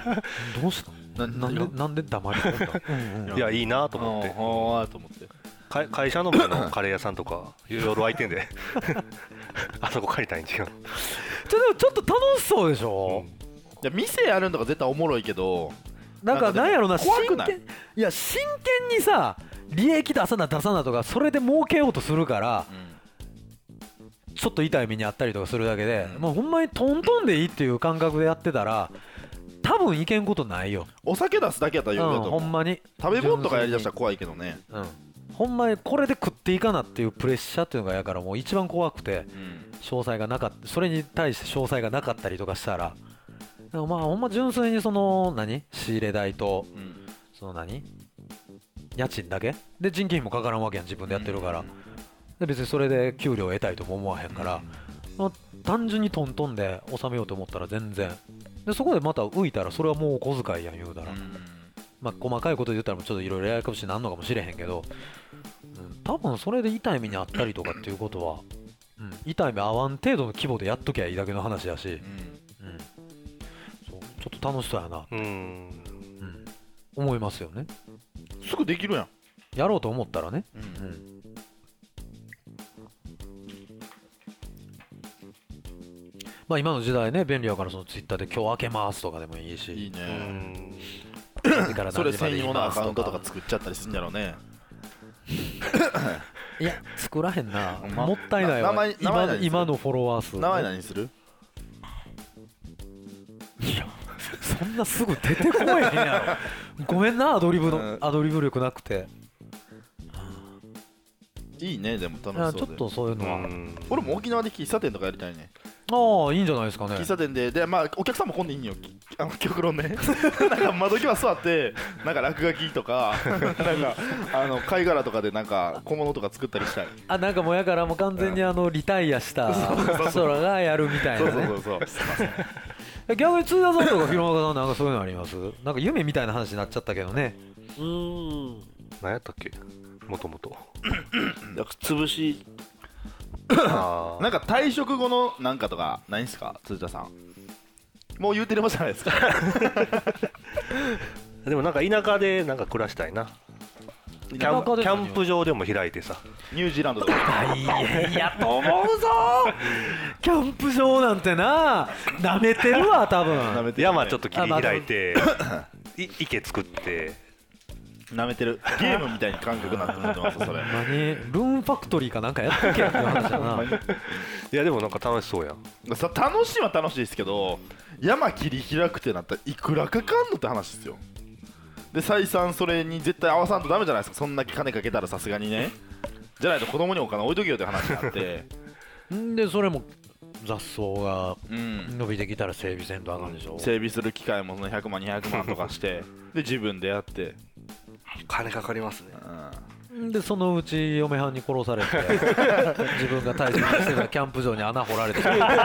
S2: どうしたん？なんで黙り込んだ？
S3: いやいいなと思って。 会社の前のカレー屋さんとか夜空いてんであそこ借りたいん違う。
S2: ちょっと楽しそうでしょ、
S1: いや店やるのが絶対おもろいけど、
S2: なんかなんやろな、
S1: 怖くない？
S2: いや真剣にさ利益出さなとかそれで儲けようとするから、ちょっと痛い目にあったりとかするだけで、もうほんまにトントンでいいっていう感覚でやってたら多分いけんことないよ。
S1: お酒出すだけやったら言うけど、
S2: ほんまに
S1: 食べ物とかやりだしたら怖いけどね。
S2: ほんまにこれで食っていかなっていうプレッシャーっていうのがやからもう一番怖くて、詳細がなかった、それに対して詳細がなかったりとかしたら、まあほんま純粋にその仕入れ代と、その家賃だけで人件費もかからんわけやん、自分でやってるから、で別にそれで給料を得たいとも思わへんから、単純にトントンで納めようと思ったら全然で、そこでまた浮いたらそれはもうお小遣いやん言うたら、まあ細かいことで言ったらちょっといろいろややこしになるのかもしれへんけど、多分それで痛い目にあったりとかっていうことは、痛い目合わん程度の規模でやっときゃいいだけの話やし、そうちょっと楽しそうやな、思いますよね。
S1: すぐできるやん、
S2: やろうと思ったらね。まあ今の時代ね便利やから、そのツイッターで今日開けますとかでもいいし、
S1: いいね。
S2: から
S1: それ専用のアカウントとか作っちゃったりするんだろうね。
S2: いや作らへんな、もったいないわ。今のフォロワー数。
S1: 名前何する？
S2: いやそんなすぐ出てこえへんやろ。ごめんな、アドリブ力なくて。
S1: いいね、でも楽しそうで。
S2: ちょっとそういうのは。
S1: 俺も沖縄で喫茶店とかやりたいね。
S2: ああいいんじゃないですかね。
S1: 喫茶店でまあお客さんも混んでいいんよ、極論ね。なんか窓際座ってなんか落書きとかなんか貝殻とかでなんか小物とか作ったりしたい。
S2: なんかもうやからもう完全にリタイアした人らがやるみたいなね。そう逆に津田さんとか広中さんなんかそういうのあります？なんか夢みたいな話になっちゃったけどね。
S3: 何やったっけもともと
S4: 潰し
S1: なんか退職後のなんかとかないんすか、辻田さん。もう言うてるもじゃないですか。
S3: でもなんか田舎でなんか暮らしたいな。キャンプ場でも開いてさ、
S1: ニュージーランドとか
S2: 大変やと思うぞキャンプ場なんてな、なめてるわ多分。
S3: 山ちょっと切り開いて池作って
S1: なめてる。ゲームみたいに感覚になって思ってます。それ
S2: 何ルーンファクトリーかなんかやっとけって話だな。
S3: いやでもなんか楽しそうやん。
S1: 楽しいは楽しいですけど、山切り開くってなったらいくらかかんのって話ですよ。で採算それに絶対合わさんとダメじゃないですか。そんだけ金かけたらさすがにね。じゃないと子供にお金置いとけよって話になって
S2: でそれも雑草が伸びてきたら整備せんとあかんでしょ。
S1: 整備する機械も100万200万とかしてで自分でやって
S4: 金かかりますね。
S2: でそのうち嫁はんに殺されて自分が大切にしてたキャンプ場に穴掘られて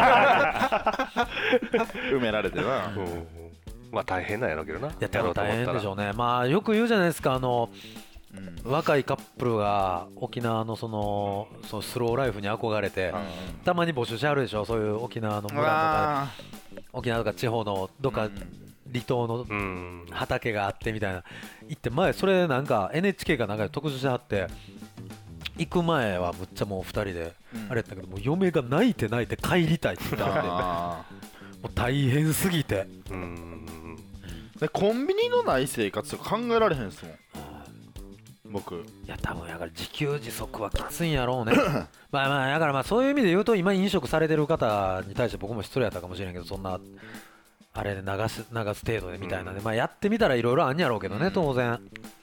S1: 埋められてな。
S3: まあ大変なんやろうけどな。
S2: や大変でしょうね。まあよく言うじゃないですか、若いカップルが沖縄のそのスローライフに憧れて、たまに募集してあるでしょ、そういう沖縄の村とか沖縄とか地方のどっか離島の畑があってみたいな行って、前それなんか NHK かなんかで特集してはって、行く前はむっちゃもう2人であれやったけど、もう嫁が泣いて帰りたいって言ったんでもう大変すぎて。
S1: コンビニのない生活とか考えられへんっすもん僕。い
S2: や多分やから自給自足はきついんやろうね。まあだからそういう意味で言うと、今飲食されてる方に対して僕も失礼やったかもしれんけど、そんなあれで流す程度でみたいなね、まあやってみたらいろいろあんやろうけどね、当然。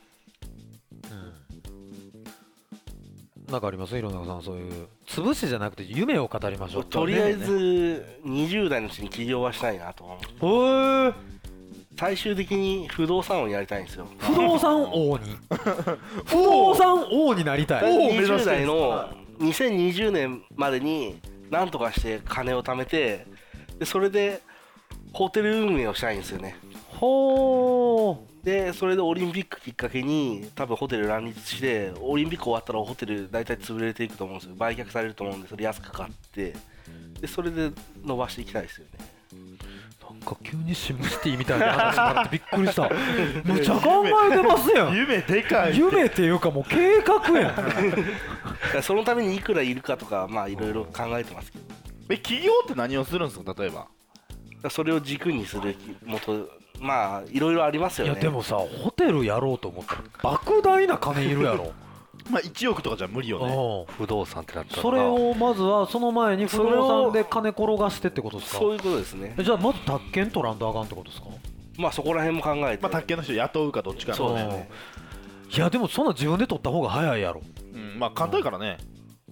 S2: なんかあります？弘中さん、そういう潰しじゃなくて夢を語りましょう。
S4: とりあえず20代のうちに起業はしたいなと思う。最終的に不動産王になりたいんですよ。
S2: 不動産王に不動産王になりたい。
S4: 20代の2020年までに何とかして金を貯めて、でそれでホテル運営をしたいんですよね。でそれでオリンピックきっかけに多分ホテル乱立して、オリンピック終わったらホテル大体潰れていくと思うんですよ。売却されると思うんで、それ安く買って、でそれで伸ばしていきたいですよね。
S2: なんか急にシムシティみたいな話になってびっくりしためっちゃ考えてますやん。
S1: 夢でかい。
S2: 夢っていうかもう計画や
S4: んそのためにいくらいるかとかまあいろいろ考えてますけど。
S1: 企業って何をするんですか、例えば。
S4: それを軸にする元まあいろいろありますよね。
S2: いやでもさホテルやろうと思ったら莫大な金いるやろ
S1: まあ1億とかじゃ無理よね。
S3: 不動産ってなったら
S2: それをまずはその前に不動産で金転がしてってことですか。
S4: そういうことですね。
S2: じゃあまず宅建取らんとあかんってことですか。
S4: まあそこら辺も考えて、
S1: まあ宅建の人雇うかどっちか。
S4: そうですね。
S2: いやでもそんな自分で取った方が早いやろ。
S1: まあ簡単やからね。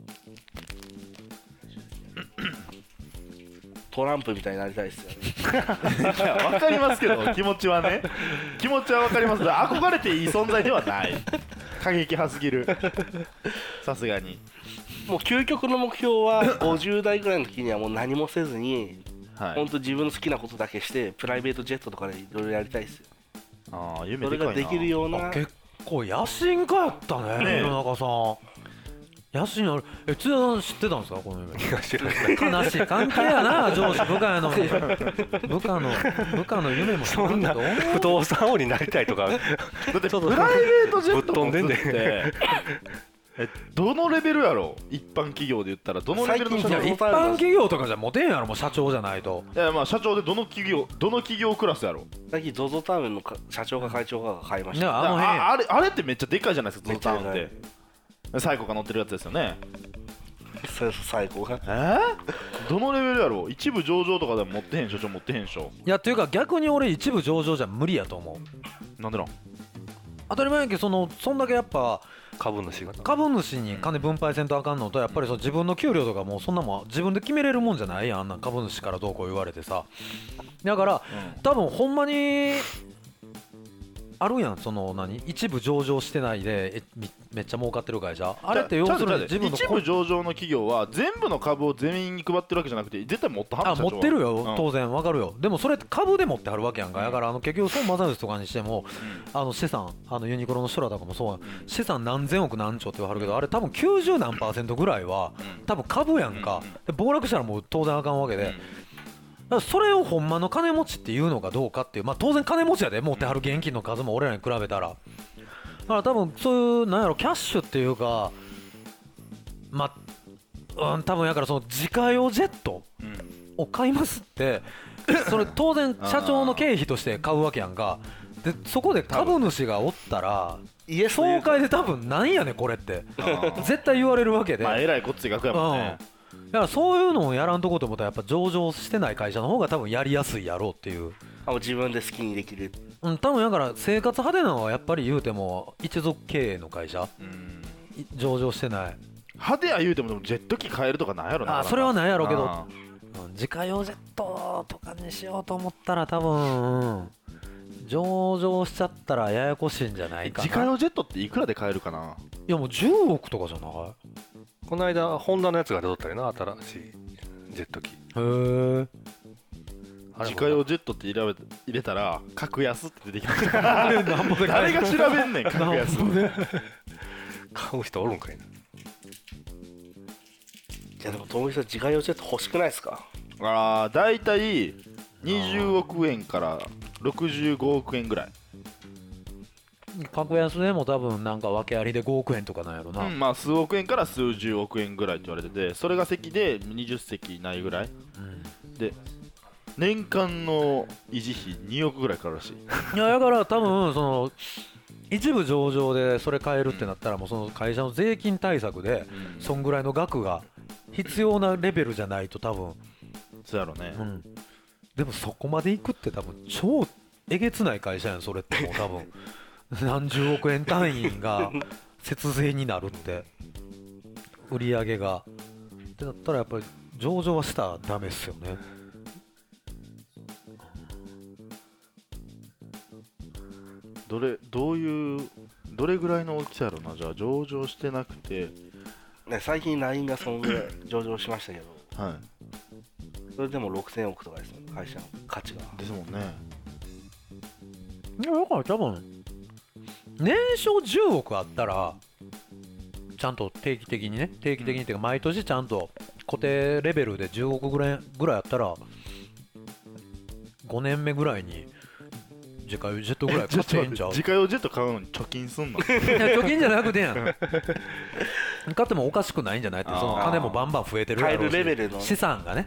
S4: トランプみたいになりたいですよね。
S1: わかりますけど、気持ちはね、気持ちはわかります。憧れていい存在ではない。過激派すぎる。さすがに。
S4: もう究極の目標は50代ぐらいの時にはもう何もせずに、本当自分の好きなことだけしてプライベートジェットとかでいろいろやりたいですよ。
S1: ああ、夢でかいな。
S4: それができるような。
S2: 結構野心家やったね、野中さん。野心ある。津田さん知ってたんですかこの夢。悲しい関係やな、上司部下の部下の夢も
S3: そんな不動産王になりたいとか。だ
S1: ってプライベートジェット持つってどのレベルやろ。一般企業で言ったらどのレベルの社長。
S2: 一般企業とかじゃモテんやろ、もう社長じゃないと。
S1: いやまあ社長でどの企業クラスやろ。
S4: 最近 ZOZO タウンの社長か会長かが買いました。
S1: あれってめっちゃでかいじゃないですか ZOZO タウンって。サイコが乗ってるやつですよね。
S4: サイコが
S1: どのレベルやろ。一部上場とかでも持ってへん、所長持ってへんしょ。
S2: いやっていうか逆に俺一部上場じゃ無理やと思
S1: う。なんでなん。
S2: 当たり前やけどそんだけやっぱ
S3: 株主
S2: に金分配せんとあかんのと、やっぱり自分の給料とかもそんなもん自分で決めれるもんじゃないやん。あんな株主からどうこう言われてさ。だから、多分ほんまにあるやん、一部上場してないでめっちゃ儲かってる会社。あれって要するに自分の
S1: 一部上場の企業は全部の株を全員に配ってるわけじゃなくて絶対持ったはず。
S2: 持ってるよ、当然わかるよ。でもそれって株で持ってはるわけやんか。だから結局孫正義とかにしても資産ユニクロの人らとかもそう、資産何千億何兆って言わはるけど、あれ多分90何%ぐらいは多分株やんか。で暴落したらもう当然あかんわけで、それをほんまの金持ちっていうのかどうかっていう、まあ当然金持ちやで、持ってはる現金の数も俺らに比べたら。だから多分そういうなんやろキャッシュっていうか、まあ多分やから自家用ジェットを買いますってそれ当然社長の経費として買うわけやんか。でそこで株主がおったら総会で多分なんやねんこれって絶対言われるわけで、
S1: まあえらいこっち額やもんね。
S2: だからそういうのをやらんとこと思ったらやっぱ上場してない会社の方が多分やりやすいやろうっていう。
S4: 自分で好きにできる。
S2: 多分だから生活派手なのはやっぱり言うても一族経営の会社、上場してない。
S1: 派手や言うてもジェット機買えるとかなんやろな。
S2: それはないやろうけど、自家用ジェットとかにしようと思ったら多分上場しちゃったらややこしいんじゃないかな。
S1: 自家用ジェットっていくらで買えるかな。
S2: いやもう10億とかじゃない。
S3: この間ホンダのやつが出とったりな、新しいジェット機。へ
S2: え。
S1: 自家用ジェットって入れたら格安って出てきました。誰が調べんねん格安。
S3: 買う人おるんかいな。
S4: いやでも友美さん自家用ジェット欲しくないですか。
S1: だいたい20億円から65億円ぐらい。
S2: 格安でも多分なんか訳ありで5億円とかなんやろな。
S1: まあ数億円から数十億円ぐらいって言われてて、それが席で20席ないぐらい、で年間の維持費2億ぐらいかかるらしい。
S2: いやだから多分一部上場でそれ買えるってなったらもうその会社の税金対策でそんぐらいの額が必要なレベルじゃないと多分
S1: そうやろね。
S2: でもそこまでいくって多分超えげつない会社やんそれって。もう多分何十億円単位が節税になるって売り上げがってなったらやっぱり上場はしたらダメっすよね。
S1: どれぐらいの大きさやろな。じゃあ上場してなくて
S4: ね、最近 LINE がそのぐらい上場しましたけど、それでも6000億とかですもん、会社の価値が。
S1: ですもんね。
S2: いやだから多分年商10億あったらちゃんと定期的にっていうか毎年ちゃんと固定レベルで10億ぐらいあったら5 5年目ぐらいに自家用ジェットぐらい買ってええんちゃう？
S1: 自家用ジェット買うのに貯金すんの？
S2: 貯金じゃなくてやん買ってもおかしくないんじゃないって、その金もバンバン増えてるやろうし、
S4: 買えるレベルの
S2: 資産がね。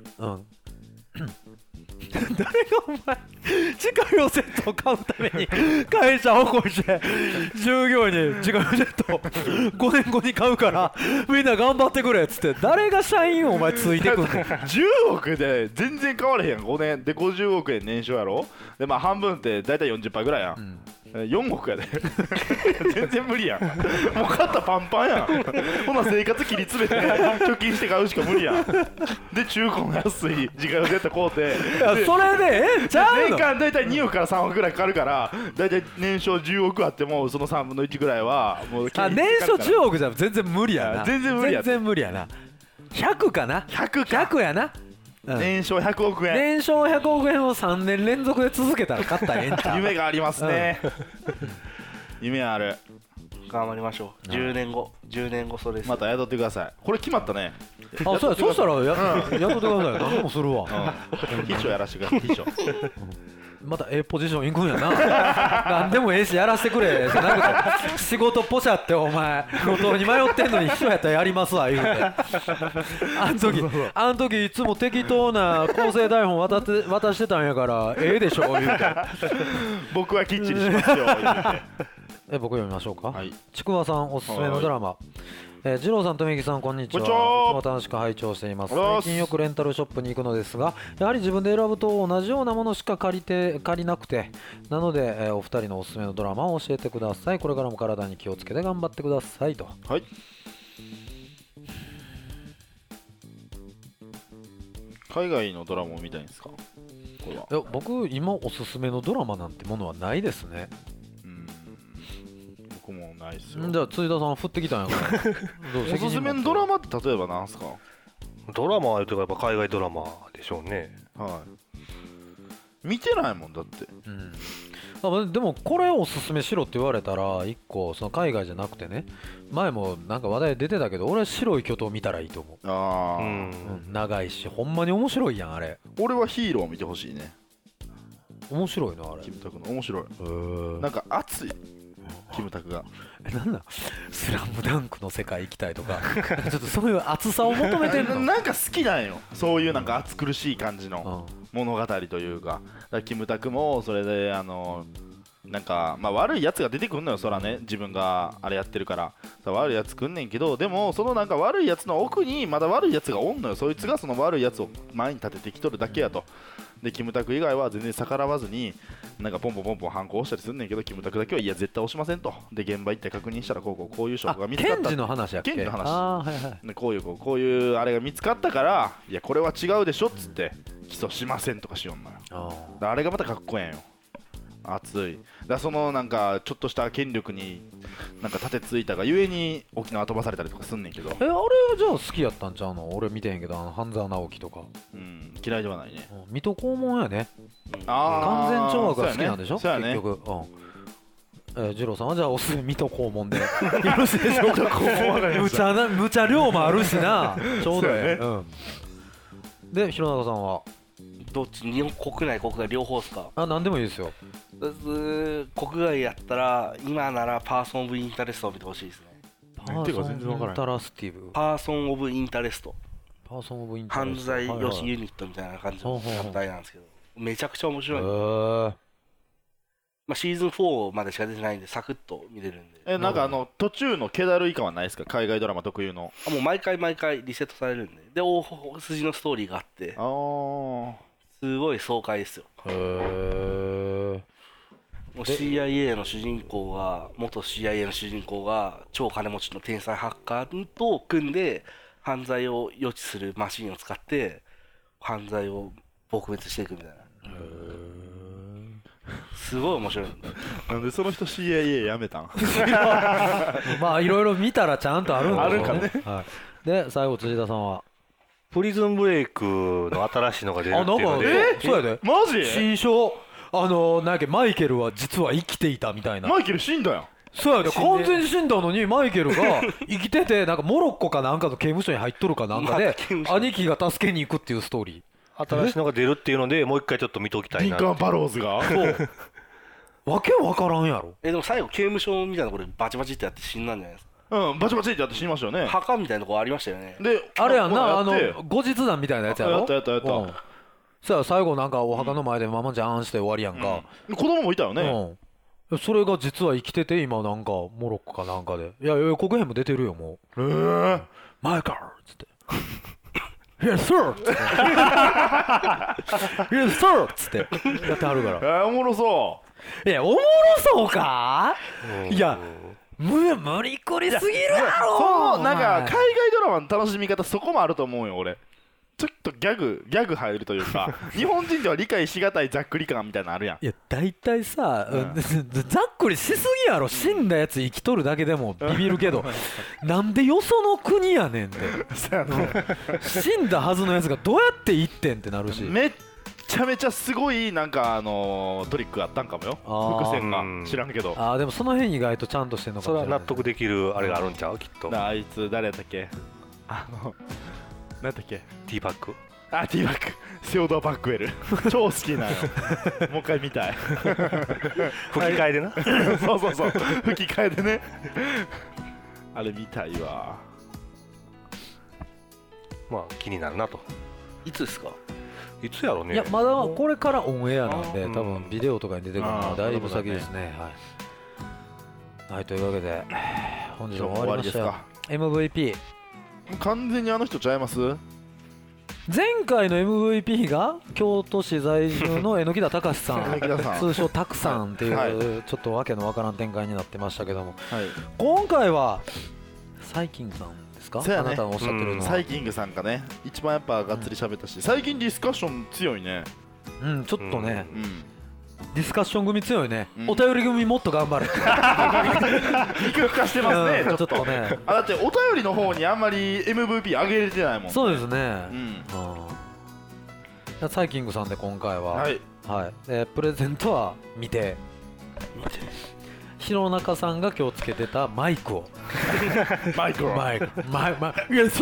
S2: 誰がお前自家用ジェットを買うために会社を起こして従業員に自家用ジェットを5年後に買うからみんな頑張ってくれっつって、誰が社員お前ついてくんの
S1: 10億で全然変われへんやん。5年で50億円年商やろ。でまあ半分って大体 40% ぐらいやん、4億やで全然無理やん。もう買ったパンパンやん。ほな生活切り詰めて貯金して買うしか無理やん。で中古の安い自家用ジェット買うて、
S2: それでええんちゃうの？
S1: 年間大体2億から3億ぐらいかかるから、大体年商10億あってもその3分の1ぐらいはもう
S2: 年商10億じゃ全然無理やな。
S1: 全然無理や。
S2: 全然無理やな。100かな。100やな。
S1: 年商100億円。
S2: 年商100億円を3年連続で続けたら勝ったらええんちゃう？
S1: 夢がありますね。夢ある。
S4: 頑張りましょう。10年後それです。
S1: また雇ってください。これ決まったね。
S2: あ、そうや、そうしたら雇ってください。何でもするわ。
S1: 秘書やらしてください。秘書。
S2: またポジション行くんやな。何でもええしやらせてくれじゃなくて、仕事ポシャってお前路頭に迷ってんのに秘書やったらやりますわ言うて、あん時いつも適当な構成台本渡してたんやからええでしょ言うて
S1: 僕はきっちりしますよ言うて。
S2: 僕読みましょうか。
S1: はい、
S2: ちくわさんおすすめのドラマ。二郎さんとみきさんこんにちは。いつも楽しく拝聴しています。最近よくレンタルショップに行くのですが、やはり自分で選ぶと同じようなものしか借りなくて、なので、お二人のおすすめのドラマを教えてください。これからも体に気をつけて頑張ってくださいと。
S1: はい。海外のドラマを見たいんですか？これは。
S2: いや僕今おすすめのドラマなんてものはないですね。
S1: 僕もないっすよ。
S2: じゃあ辻田さん降ってきたんやから
S1: おすすめのドラマって例えばなんすか？
S3: ドラマはやっぱ海外ドラマでしょうね。
S1: はい。見てないもんだって。
S2: でもこれをおすすめしろって言われたら一個その海外じゃなくてね、前もなんか話題出てたけど俺は白い巨塔見たらいいと思う。長いしほんまに面白いやんあれ。
S1: 俺はヒーロー見てほしいね。
S2: 面白いなあれ。
S1: キムタクの面白い。なんか熱い。キムタクが
S2: なんだスラムダンクの世界行きたいとかちょっとそういう熱さを求めてんの
S1: なんか好きなんよ、そういうなんか熱苦しい感じの物語というか。だからキムタクもそれでなんかまあ悪いやつが出てくるのよ、そらね、自分があれやってるから悪いやつくんねんけど、でもそのなんか悪いやつの奥にまだ悪いやつがおんのよ。そいつがその悪いやつを前に立ててきとるだけやと。でキムタク以外は全然逆らわずになんかポンポン反抗したりすんねんけど、キムタクだけはいや絶対押しませんと。で現場行って確認したらこういう証拠が見つかった。
S2: 検事の話やっけ？
S1: 検事の話。
S2: はいはい、
S1: でこういうあれが見つかったからいやこれは違うでしょっつって起訴しませんとかしよんのよ。あれがまたかっこええんよ。熱い。だそのなんかちょっとした権力になんか盾ついたがゆえに沖縄飛ばされたりとかすんねんけど。
S2: あれはじゃあ好きやったんちゃうの？俺見てへんけど半沢直樹とか。
S1: 嫌いではないね。
S2: 水戸黄門やね。完全懲悪が好きなんでしょ？結局。二郎さんはじゃあおすすめ水戸黄門でよろしいでしょうか？むちゃ量もあるしな。ちょうどね。で弘中さんは
S4: どっち？日本国内両方ですか？
S2: 何でもいいですよ。
S4: 国外やったら今ならパーソン・オブ・インタレストを見てほしいですね。
S2: パーソン・オブ・インタラスティブ。
S4: パーソン・オブ・インタレスト。犯
S2: 犯
S4: 罪予知ユニットみたいな感じの団体なんですけど、めちゃくちゃ面白い。シーズン4までしか出てないんでサクッと見れるんで。
S1: なんか途中の気だるい感はないですか？海外ドラマ特有の。
S4: もう毎回リセットされるんで、大筋のストーリーがあって、すごい爽快ですよ。CIA の主人公が元 CIA の主人公が超金持ちの天才ハッカーと組んで犯罪を予知するマシンを使って犯罪を撲滅していくみたいな。すごい面白い。
S1: なんでその人 CIA やめたん？
S2: まあいろいろ見たらちゃんとあるんだろうね。
S1: あるかね。
S2: で最後辻田さんは
S3: プリズンブレイクの新しいのが出るっていうので。
S2: そうやで。
S1: マジ？
S2: 新書。なんやっけマイケルは実は生きていたみたいな。
S1: マイケル死んだやん。
S2: そうやで、完全に死んだのにマイケルが生きててなんかモロッコかなんかの刑務所に入っとるかなんかで兄貴が助けに行くっていうストーリー。
S3: 新しいのが出るっていうのでもう一回ちょっと見ときたいなって。
S1: リンカーン・バローズが
S2: そうわけわからんやろ。
S4: でも最後刑務所みたいなところでバチバチってやって死んだんじゃないですか。
S1: うん、バチバチってやって死にましたよね。
S4: 墓みたいなとこありましたよね。
S1: で
S2: あれやんな、
S1: やって
S2: 後日談みたいなやつやろ。
S1: やった
S2: うんそや最後なんかお墓の前でママジャーンして終わりやんか、
S1: 子供もいたよね。
S2: うん、それが実は生きてて今なんかモロッコかなんかでいや予告編も出てるよもうマイカーっつってYes sir っつって Yes sir っつってやってはるから
S1: おもろそ
S2: いやおもろそうかいや無理くりすぎるやろ
S1: そのなんか海外ドラマの楽しみ方そこもあると思うよ俺。ちょっとギャグ入るというか日本人では理解しがたいざっくり感みたいなのあるやん。
S2: いや大体さ、ざっくりしすぎやろ。死んだやつ生きとるだけでもビビるけどなんでよその国やねんって死んだはずのやつがどうやって行ってんってなるし
S1: めっちゃめちゃすごいなんかトリックあったんかもよ。伏線が知らんけど。
S2: でもその辺意外とちゃんとしてんのか
S3: それ
S2: もしれない。
S3: は納得できるあれがあるんちゃうきっと。
S1: あいつ誰やったっけ何だっけ
S3: ティーバッグ。
S1: ティーバッグセオドア・バックウェル超好きなのもう一回見たい
S3: 吹き替えでな
S1: そう吹き替えでねあれ見たいわ。
S3: まあ気になるなと。
S4: いつですか？
S3: いつやろうね。
S2: いやまだこれからオンエアなんで多分ビデオとかに出てくるのはだいぶ先ですね。はい、というわけで本日も終わりましたよ。 MVP
S1: 完全にあの人ちゃいます？
S2: 前回の MVP が京都市在住の榎田隆さん通称タクさんっていう、
S1: はい
S2: ちょっとわけのわからん展開になってましたけども、
S1: はい、
S2: 今回はサイキングさんですか、
S1: そうやね、
S2: あなたのおっしゃってるのは、
S1: サイキングさんがね一番やっぱがっつり喋ったし、最近ディスカッション強いね。
S2: ちょっとね、
S1: うん
S2: ディスカッション組強いね、
S1: お
S2: 便り組もっと頑張る
S1: 肉化してますね、
S2: ちょっとね
S1: だってお便りの方にあんまり MVP 上げれてないもん。
S2: そうですね、
S1: うん、
S2: サイキングさんで今回は、
S1: はい
S2: プレゼントは見て弘中さんが今日つけてたマイクを
S1: マイク
S2: イエス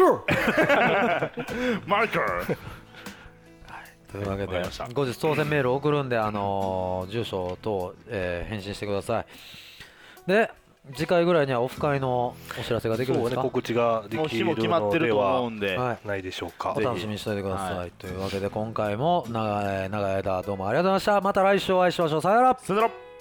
S1: マイク
S2: というわけで後日当選メールを送るんで、住所等、返信してください。で次回ぐらいにはオフ会のお知らせができるんですか？
S3: 告知ができるのではないでしょうか。
S2: お楽しみにしておいてください。というわけで今回も長い間どうもありがとうございました。また来週お会いしましょう。さよなら。
S1: さよなら。